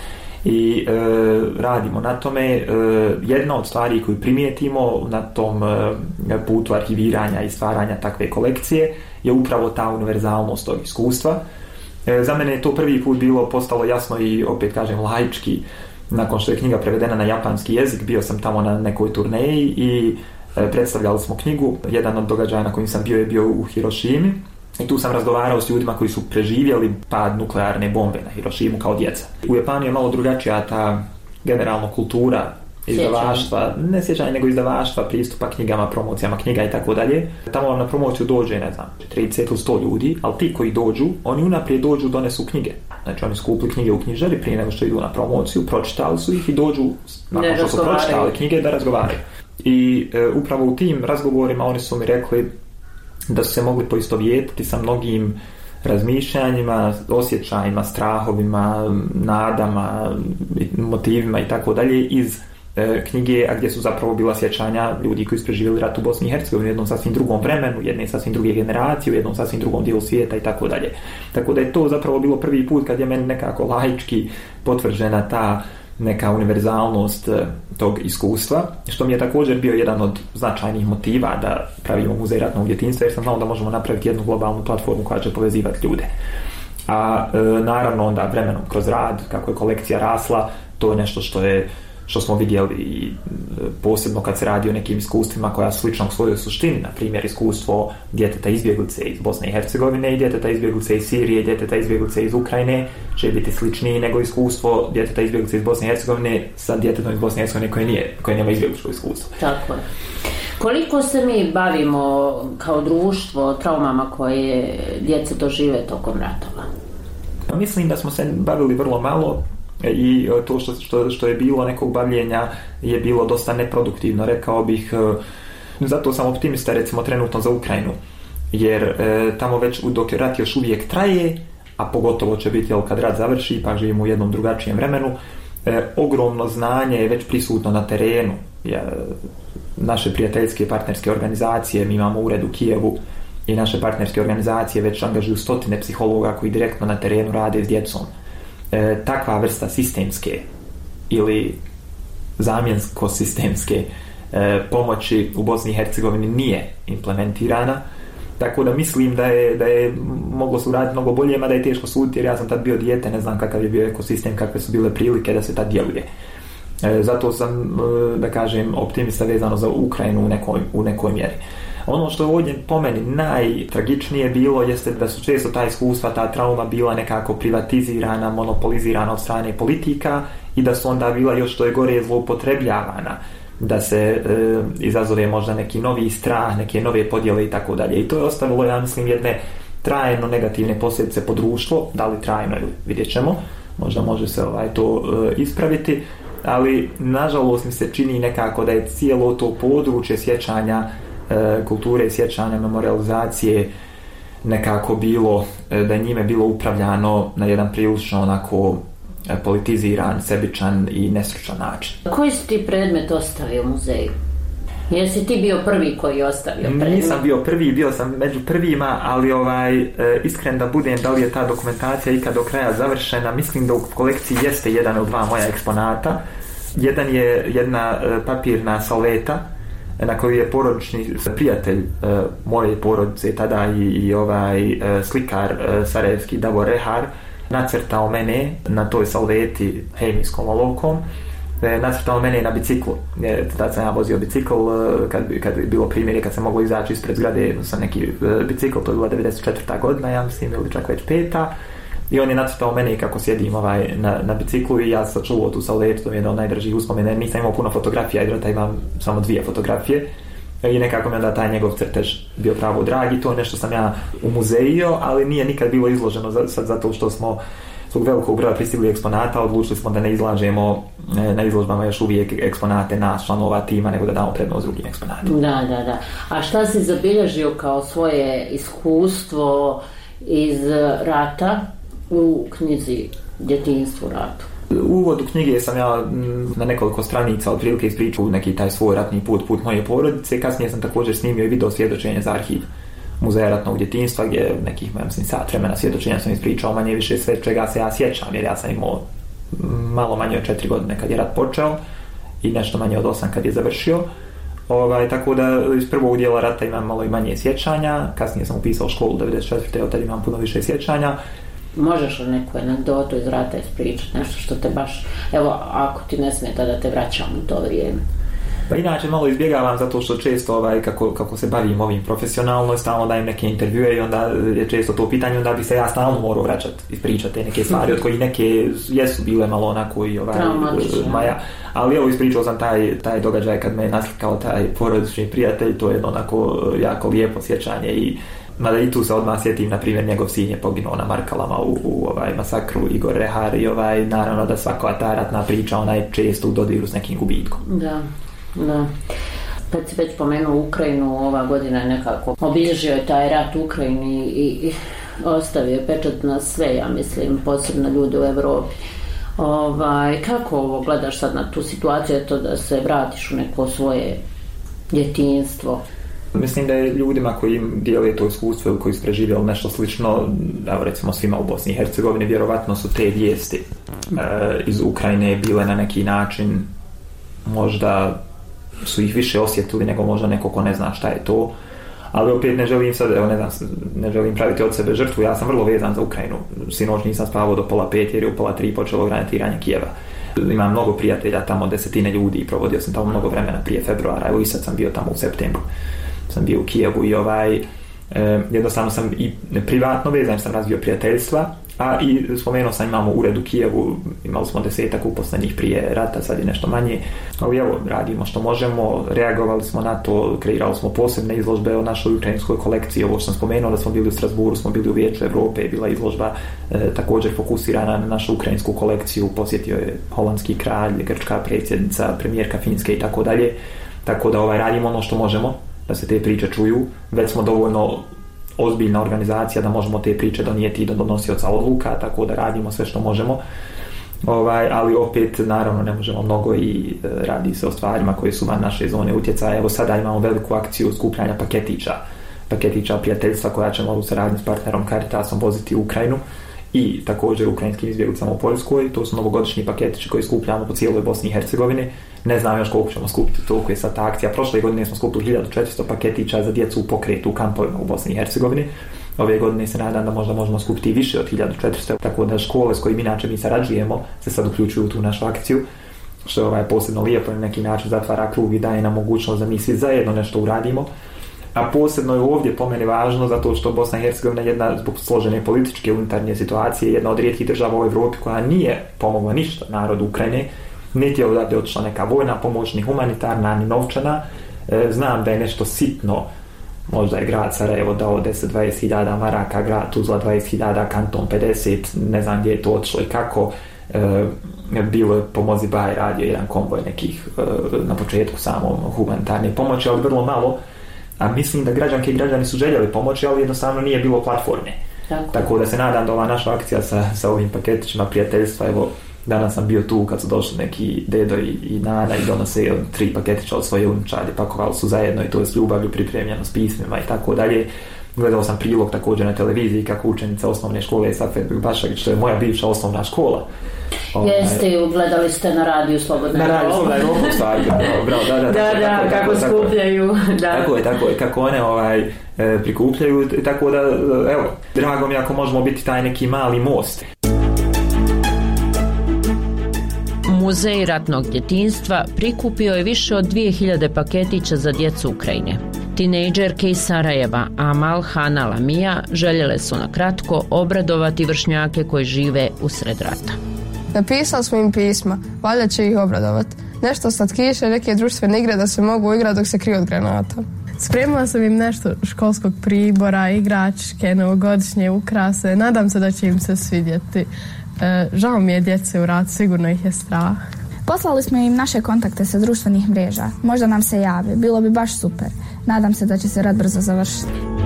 i e, radimo na tome. E, jedna od stvari koju primijetimo na tom e, putu arhiviranja i stvaranja takve kolekcije je upravo ta univerzalnost tog iskustva. E, za mene je to prvi put bilo postalo jasno i opet kažem laički nakon što je knjiga prevedena na japanski jezik. Bio sam tamo na nekoj turneji i e, predstavljali smo knjigu. Jedan od događaja na kojim sam bio je bio u Hirošimi i tu sam razgovarao s ljudima koji su preživjeli pad nuklearne bombe na Hirošimu kao djeca. U Japanu je malo drugačija ta generalno kultura izdavaštva, ne sjećanje nego izdavaštva, pristupa knjigama, promocijama knjiga i tako dalje. Tamo vam na promociju dođe, ne znam, trideset ili sto ljudi, ali ti koji dođu, oni unaprijed dođu, donesu knjige. Znači oni su kupili knjige u knjižari prije nego što idu na promociju, pročitali su ih i dođu nakon što su pročitali knjige da razgovaraju. I e, upravo u tim razgovorima oni su mi rekli da su se mogli poistovjetiti sa mnogim razmišljanjima, osjećajima, strahovima, nadama, motivima i tako dalje iz e, knjige, a gdje su zapravo bila sjećanja ljudi koji su preživjeli rat u Bosni i Hercegovini u jednom sasvim drugom vremenu, jedne sasvim druge generacije, u jednom sasvim drugom dijelu svijeta i tako dalje. Tako da je to zapravo bilo prvi put kad je meni nekako laički potvrđena ta neka univerzalnost tog iskustva, što mi je također bio jedan od značajnih motiva da pravimo muzej ratnog djetinjstva, jer sam znao da možemo napraviti jednu globalnu platformu koja će povezivati ljude. A e, naravno onda vremenom kroz rad, kako je kolekcija rasla, to je nešto što je što smo vidjeli i posebno kad se radi o nekim iskustvima koja su slična u svojoj suštini, na primjer iskustvo djeteta izbjeglice iz Bosne i Hercegovine i djeteta izbjeglice iz Sirije, djeteta izbjeglice iz Ukrajine će biti sličniji nego iskustvo djeteta izbjeglice iz Bosne i Hercegovine sa djetetom iz Bosne i Hercegovine koje, nije, koje nema izbjegličko iskustvo. Tako je. Koliko se mi bavimo kao društvo traumama koje djeca dožive tokom ratova? Mislim da smo se bavili vrlo malo i to što, što, što je bilo nekog bavljenja je bilo dosta neproduktivno, rekao bih. Zato sam optimista recimo trenutno za Ukrajinu, jer e, tamo već dok rat još uvijek traje, a pogotovo će biti jel, kad rat završi, pa živimo u jednom drugačijem vremenu, e, ogromno znanje je već prisutno na terenu. Ja, naše prijateljske partnerske organizacije, mi imamo ured u Kijevu i naše partnerske organizacije već angažuju stotine psihologa koji direktno na terenu rade s djecom. E, takva vrsta sistemske ili zamjensko-sistemske e, pomoći u Bosni i Hercegovini nije implementirana, tako da mislim da je, da je moglo se uraditi mnogo bolje, mada je teško suditi jer ja sam tad bio dijete, ne znam kakav je bio ekosistem, kakve su bile prilike da se tad djeluje. E, zato sam, e, da kažem, optimista vezano za Ukrajinu u nekoj, u nekoj mjeri. Ono što je ovdje po meni najtragičnije bilo jeste da su često ta iskustva, ta trauma bila nekako privatizirana, monopolizirana od strane politika i da su onda bila još što je gore zloupotrebljavana, da se e, izazove možda neki novi strah, neke nove podjele i tako dalje. I to je ostavilo, ja mislim, jedne trajno negativne posljedice po društvo, da li trajno ili vidjet ćemo, možda može se ovaj, to e, ispraviti, ali nažalost mi se čini nekako da je cijelo to područje sjećanja, kulture sjećanja, memorializacije nekako bilo, da je njime bilo upravljano na jedan prilično onako politiziran, sebičan i nestručan način. Koji si ti predmet ostavio u muzeju? Jesi ti bio prvi koji je ostavio predmet? Nisam bio prvi, bio sam među prvima, ali ovaj, iskren da budem, da li je ta dokumentacija ikad do kraja završena, mislim da u kolekciji jeste jedan od dva moja eksponata. Jedan je jedna papirna salveta na koju je porodični prijatelj uh, moje porodice tada i, i ovaj uh, slikar uh, sarajevski Davor Rehar nacrtao mene na toj salveti hemijskom olovkom, e, nacrtao mene na biciklu. E, tada sam ja vozio bicikl, uh, kad, kad bi bilo primjer, kad sam moglo izaći ispred zgrade sa neki uh, bicikl, to je bila devedeset četvrta godina, ja mislim, ili čak već peta. I on je nacrtao mene kako sjedim ovaj, na, na biciklu i ja sam čuvao tu salvetu, to je jedna od najdražih uspomena. Nisam imao puno fotografija, jer imam samo dvije fotografije. I nekako mi onda taj njegov crtež bio pravo drag i to je nešto sam ja umuzejio, ali nije nikad bilo izloženo za, sad zato što smo zbog velikog broja pristigli eksponata odlučili smo da ne izlažemo na izložbama još uvijek eksponate nas, članova tima, nego da damo prednost drugim eksponatima. Da, da, da. A šta si zabilježio kao svoje iskustvo iz rata u knjizi Djetinjstvo u ratu? U uvodu knjige sam ja na nekoliko stranica otprilike ispričao neki taj svoj ratni put, put moje porodice. Kasnije sam također snimio i video svjedočenje za arhiv Muzeja ratnog djetinjstva, gdje nekih, mislim, sat vremena svjedočenja sam ispričao manje više sve čega se ja sjećam, jer ja sam imao malo manje od četiri godine kad je rat počeo i nešto manje od osam kad je završio. Ovaj, tako da iz prvog dijela rata imam malo i manje sjećanja, kasnije sam upisao školu devedeset četvrte od tada imam puno više sjećanja. Možeš li neku anegdotu iz rata ispričati, nešto što te baš, evo, ako ti ne smeta da te vraćam u to vrijeme? Pa inače malo izbjegavam zato što često ovaj, kako, kako se bavim ovim profesionalno, stalno dajem neke intervjue i onda je često to pitanje, onda bi se ja stalno morao vraćati, ispričati te neke stvari od kojih neke jesu bile malo onako i ovaj, maja. Ali evo ispričao sam taj, taj događaj kad me je naslikao taj porodični prijatelj, to je jedno onako jako lijepo sjećanje i mada i tu se odmah sjetim, na primjer, njegov sin je poginuo na Markalama u, u ovaj, masakru, Igor Rehar i ovaj, naravno da svaka ta ratna priča ona je često u dodiru s nekim gubitkom. Da. Da. Kad si već pomenuo Ukrajinu, ova godina je nekako obilježio je taj rat u Ukrajini i, i ostavio pečat na sve, ja mislim, posebno ljude u Europi. Ovaj, kako ovo gledaš sad na tu situaciju, to da se vratiš u neko svoje djetinjstvo? Mislim da je ljudima koji im dijele to iskustvo ili koji su preživjeli nešto slično, evo recimo svima u Bosni i Hercegovini, vjerovatno su te vijesti e, iz Ukrajine bile na neki način, možda su ih više osjetili nego možda neko ko ne zna šta je to, ali opet ne želim sad, evo ne znam, ne želim praviti od sebe žrtvu, ja sam vrlo vezan za Ukrajinu, sinoć nisam spavao do pola pet jer je u pola tri počelo granatiranje Kijeva. Imam mnogo prijatelja tamo, desetine ljudi i provodio sam tamo mnogo vremena prije februara, evo i sad sam bio tamo u septembru, sam bio u Kijevu i ovaj, eh, jednostavno sam i privatno vezan, sam razvio prijateljstva, a i spomenuo sam imamo ured u Kijevu, imali smo desetak uposlenih prije rata, sad je nešto manje, ali evo, radimo što možemo, reagovali smo na to, kreirali smo posebne izložbe o našoj ukrajinskoj kolekciji, ovo što sam spomenuo da smo bili u Strasburu, smo bili u Vijeću Europe, bila izložba e, također fokusirana na našu ukrajinsku kolekciju, posjetio je holandski kralj, grčka predsjednica, premijerka Finske i tako dalje, tako da ovaj, radimo ono što možemo, da se te priče čuju, već smo dovoljno ozbiljna organizacija da možemo te priče donijeti do donosioca odluka, tako da radimo sve što možemo, ovaj, ali opet naravno ne možemo mnogo i e, radi se o stvarima koje su van naše zone utjecaja. Evo sada imamo veliku akciju skupljanja paketića paketića prijateljstva koja ćemo u saradnji s partnerom Caritasom voziti u Ukrajinu i također ukrajinskim izbjeglicama u Poljskoj. To su novogodišnji paketići koji skupljamo po cijeloj Bosni i Hercegovini. Ne znam još koliko ćemo skupiti, toliko je sad ta akcija. Prošle godine smo skupili hiljadu četiristo paketića za djecu u pokretu u kampovima u Bosni i Hercegovini. Ove godine se nadam da možda možemo skupiti više od hiljadu četiristo, tako da škole s kojim inače mi sarađujemo se sad uključuju u tu našu akciju, što je ovaj posebno lijepo, na neki način zatvara krug i daje nam mogućnost da mi svi zajedno nešto uradimo. A posebno je ovdje po meni važno zato što Bosna i Hercegovina jedna zbog složene političke unutarnje situacije, jedna od rijetkih država u Europi koja nije pomogla ništa narodu Ukrajine, niti je odavde otišla neka vojna pomoć, ni humanitarna, ni novčana. E, znam da je nešto sitno, možda je grad Sarajevo dao deset do dvadeset hiljada maraka, grad Tuzla dvadeset hiljada, kanton pedeset, ne znam gdje je to otišlo i kako. E, bilo je Pomozi Baj radio jedan konvoj nekih e, na početku samo humanitarne pomoći, ali vrlo malo. A mislim da građanke i građani su željeli pomoći, ali jednostavno nije bilo platforme. Tako, Tako da se nadam da ova naša akcija sa, sa ovim paketićima prijateljstva, evo, danas sam bio tu kad su došli neki dedo i, i nana i donose tri paketića od svoje unučadi, pakovali su zajedno i to je s ljubavlju pripremljeno s pismima i tako dalje. Gledao sam prilog također na televiziji kako učenica osnovne škole Safet Bašagić, što je moja bivša osnovna škola. Jeste, gledali ste na radiju Slobodna Evropa. Na radiju Slobodna Evropa, stvari, bravo, da, da, da, da, da, kako skupljaju. Da. Tako je, tako je, kako one ovaj, prikupljaju, tako da, evo, drago mi ako možemo biti taj neki mali most. Muzej ratnog djetinjstva prikupio je više od dvije hiljade paketića za djecu Ukrajine. Tinejdžerke iz Sarajeva, Amal, Hana, Lamija, željele su na kratko obradovati vršnjake koji žive usred rata. Napisali smo im pisma, valjda će ih obradovati. Nešto slatkiše, neke društvene igre da se mogu igrati dok se kriju od granata. Spremila sam im nešto školskog pribora, igračke, novogodišnje ukrase. Nadam se da će im se svidjeti. E, žao mi je djece u ratu, sigurno ih je strah. Poslali smo im naše kontakte sa društvenih mreža. Možda nam se jave, bilo bi baš super. Nadam se da će se rat brzo završiti.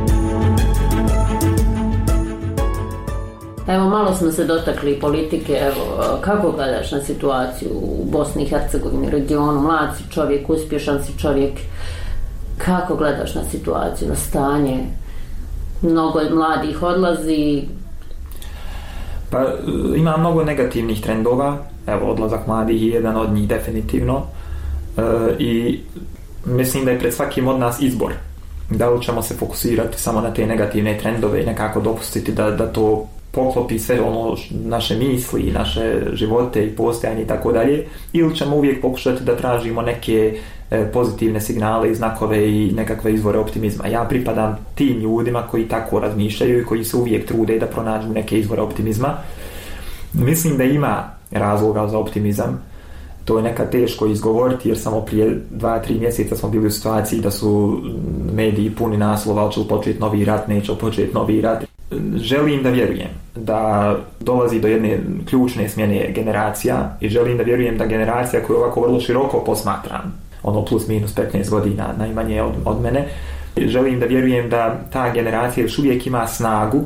Evo, malo smo se dotakli politike. Evo, kako gledaš na situaciju u Bosni i Hercegovini, regionu? Mlad si čovjek, uspješan si čovjek. Kako gledaš na situaciju, na stanje? Mnogo mladih odlazi. Pa ima mnogo negativnih trendova. Evo, odlazak mladih je jedan od njih definitivno. E, I mislim da je pred svakim od nas izbor. Da li ćemo se fokusirati samo na te negativne trendove i nekako dopustiti da, da to poklopi sve ono naše misli, naše živote i postojanje i tako dalje, ili ćemo uvijek pokušati da tražimo neke e, pozitivne signale i znakove i nekakve izvore optimizma. Ja pripadam tim ljudima koji tako razmišljaju i koji se uvijek trude da pronađu neke izvore optimizma. Mislim da ima razloga za optimizam. To je nekad teško izgovoriti jer samo prije dva, tri mjeseca smo bili u situaciji da su mediji puni naslova, ali će početi novi rat, neće početi novi rat. Želim da vjerujem da dolazi do jedne ključne smjene generacija i želim da vjerujem da generacija koju ovako vrlo široko posmatram, ono plus minus petnaest godina najmanje od, od mene, želim da vjerujem da ta generacija još uvijek ima snagu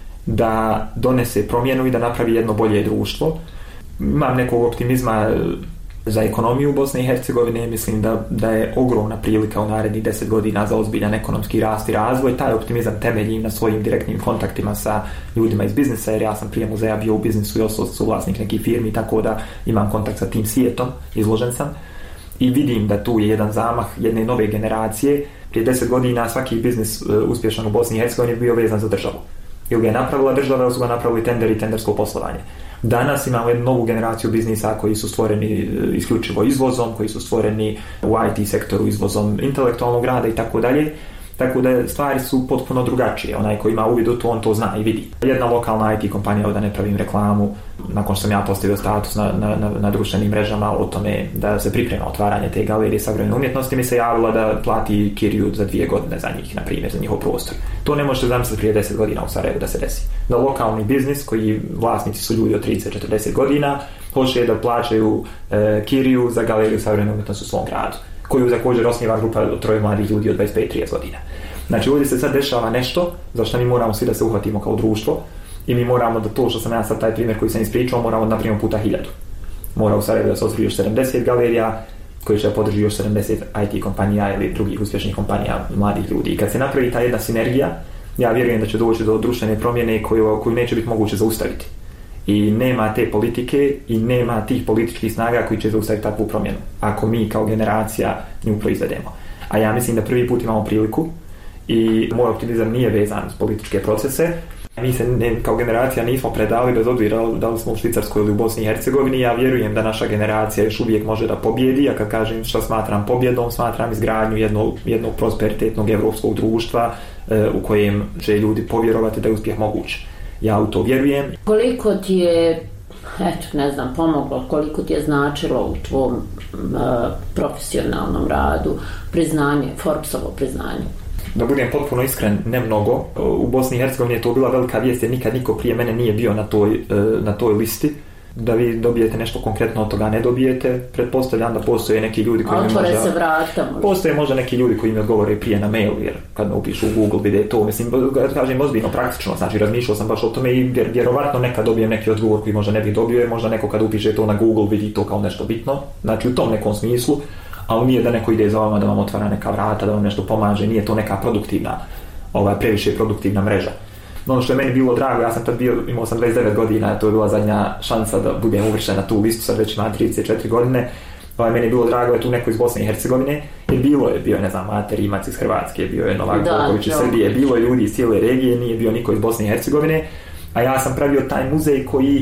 da donese promjenu i da napravi jedno bolje društvo. Imam nekog optimizma za ekonomiju Bosne i Hercegovine, mislim da, da je ogromna prilika u narednih deset godina za ozbiljan ekonomski rast i razvoj. Taj optimizam temeljim na svojim direktnim kontaktima sa ljudima iz biznisa, jer ja sam prije muzeja bio u biznisu i ostao suvlasnik nekih firmi, tako da imam kontakt sa tim svijetom, izložen sam i vidim da tu je jedan zamah jedne nove generacije. Prije deset godina svaki biznis uspješan u Bosni i Hercegovini bio vezan za državu. Ili ga je napravila država, ili su ga napravili tender i tendersko poslovanje. Danas imamo jednu novu generaciju biznisa koji su stvoreni isključivo izvozom, koji su stvoreni u I T sektoru izvozom intelektualnog rada i tako dalje. Tako da stvari su potpuno drugačije. Onaj koji ima uvid u to, on to zna i vidi. Jedna lokalna I T kompanija, da ne pravim reklamu, nakon što sam ja postavio status na, na, na, na društvenim mrežama o tome da se priprema otvaranje te galerije savremene umjetnosti, mi se javila da plati kiriju za dvije godine za njih, na primjer, za njihov prostor. To ne možete zamisliti prije deset godina u Sarajevu da se desi. Da lokalni biznis, koji vlasnici su ljudi od trideset do četrdeset godina, hoće da plaćaju e, kiriju za galeriju savremene umjetnosti u svom gradu, koju također osniva grupa od troje mladih ljudi od dvadeset pet do trideset godina. Znači ovdje se sad dešava nešto za što mi moramo svi da se uhvatimo kao društvo i mi moramo da to što sam ja sad taj primjer koji sam ispričao moramo da napravimo puta hiljadu. Mora u Sarajevu da se otvori još sedamdeset galerija koji će podrži još sedamdeset I T kompanija ili drugih uspješnih kompanija mladih ljudi. I kad se napravi ta jedna sinergija, ja vjerujem da će doći do društvene promjene koju, koju neće biti moguće zaustaviti. I nema te politike i nema tih političkih snaga koji će zaustaviti takvu promjenu ako mi kao generacija nju proizvedemo. A ja mislim da prvi put imamo priliku i moj optimizam nije vezan s političke procese. Mi se ne, kao generacija nismo predali bez obzira da li smo u Švicarskoj ili u Bosni i Hercegovini. Ja vjerujem da naša generacija još uvijek može da pobjedi, a kad kažem što smatram pobjedom, smatram izgradnju jednog, jednog prosperitetnog evropskog društva e, u kojem će ljudi povjerovati da je uspjeh moguć. Ja u to vjerujem. Koliko ti je, eto, ne znam, pomoglo, koliko ti je značilo u tvom uh, profesionalnom radu priznanje, Forbesovo priznanje? Da budem potpuno iskren, ne mnogo. U Bosni i Hercegovini je to bila velika vijest jer nikad niko prije mene nije bio na toj, na toj listi. Da vi dobijete nešto konkretno od toga ne dobijete. Pretpostavljam da postoje neki ljudi koji mi možda... se vrata. Postoje možda neki ljudi koji mi odgovore prije na mail, jer kad me upišu u Google vide to, mislim, kažem ozbiljno praktično, znači razmišljao sam baš o tome i vjer, vjerovatno nekad dobijem neki odgovor koji možda ne bih dobio, jer možda neko kad upiše to na Google vidi to kao nešto bitno, znači u tom nekom smislu. Ali nije da neko ide za vama da vam otvara neka vrata, da vam nešto pomaže, nije to neka produktivna, ovaj, previše produktivna mreža. No, ono što je meni bilo drago, ja sam tad bio, imao sam dvadeset devet godina, to je bila zadnja šansa da budem uvršten na tu listu, sad već imam trideset četiri godine, ovaj, meni je bilo drago da je tu neko iz Bosne i Hercegovine, jer bilo je, bio je, ne znam, Mate Rimac iz Hrvatske, bio je Novak Đoković iz Srbije, bilo je ljudi iz cijele regije, nije bio niko iz Bosne i Hercegovine, a ja sam pravio taj muzej koji...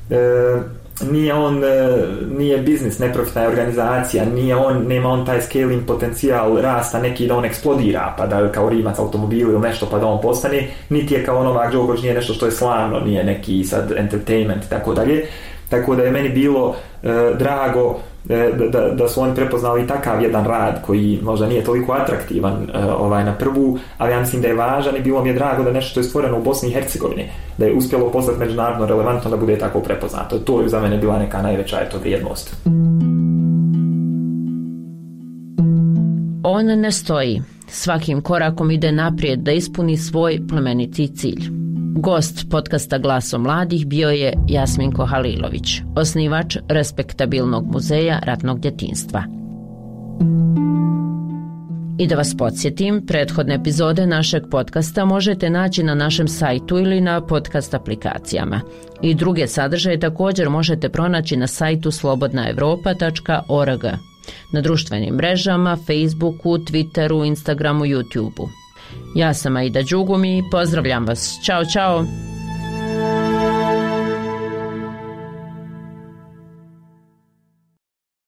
E, nije on, nije biznis, neprofitna organizacija, nije on, nema on taj scaling potencijal rasta neki da on eksplodira, pa da kao Rimac automobili ili nešto pa da on postane, niti je kao Novak Đoković, nije nešto što je slavno, nije neki sad entertainment i tako dalje. Tako da je meni bilo e, drago e, da, da, da su oni prepoznali takav jedan rad koji možda nije toliko atraktivan e, ovaj, na prvu, ali ja mislim da je važan i bilo mi je drago da nešto što je stvoreno u Bosni i Hercegovini, da je uspjelo postati međunarodno relevantno da bude tako prepoznato. To je za mene bila neka najveća eto, vrijednost. On ne stoji. Svakim korakom ide naprijed da ispuni svoj plemeniti cilj. Gost podcasta Glasom mladih bio je Jasminko Halilović, osnivač respektabilnog muzeja ratnog djetinjstva. I da vas podsjetim, prethodne epizode našeg podcasta možete naći na našem sajtu ili na podcast aplikacijama. I druge sadržaje također možete pronaći na sajtu slobodna evropa tačka org, na društvenim mrežama, Facebooku, Twitteru, Instagramu, YouTubeu. Ja sam Aida Đugum i pozdravljam vas. Ćao, čao!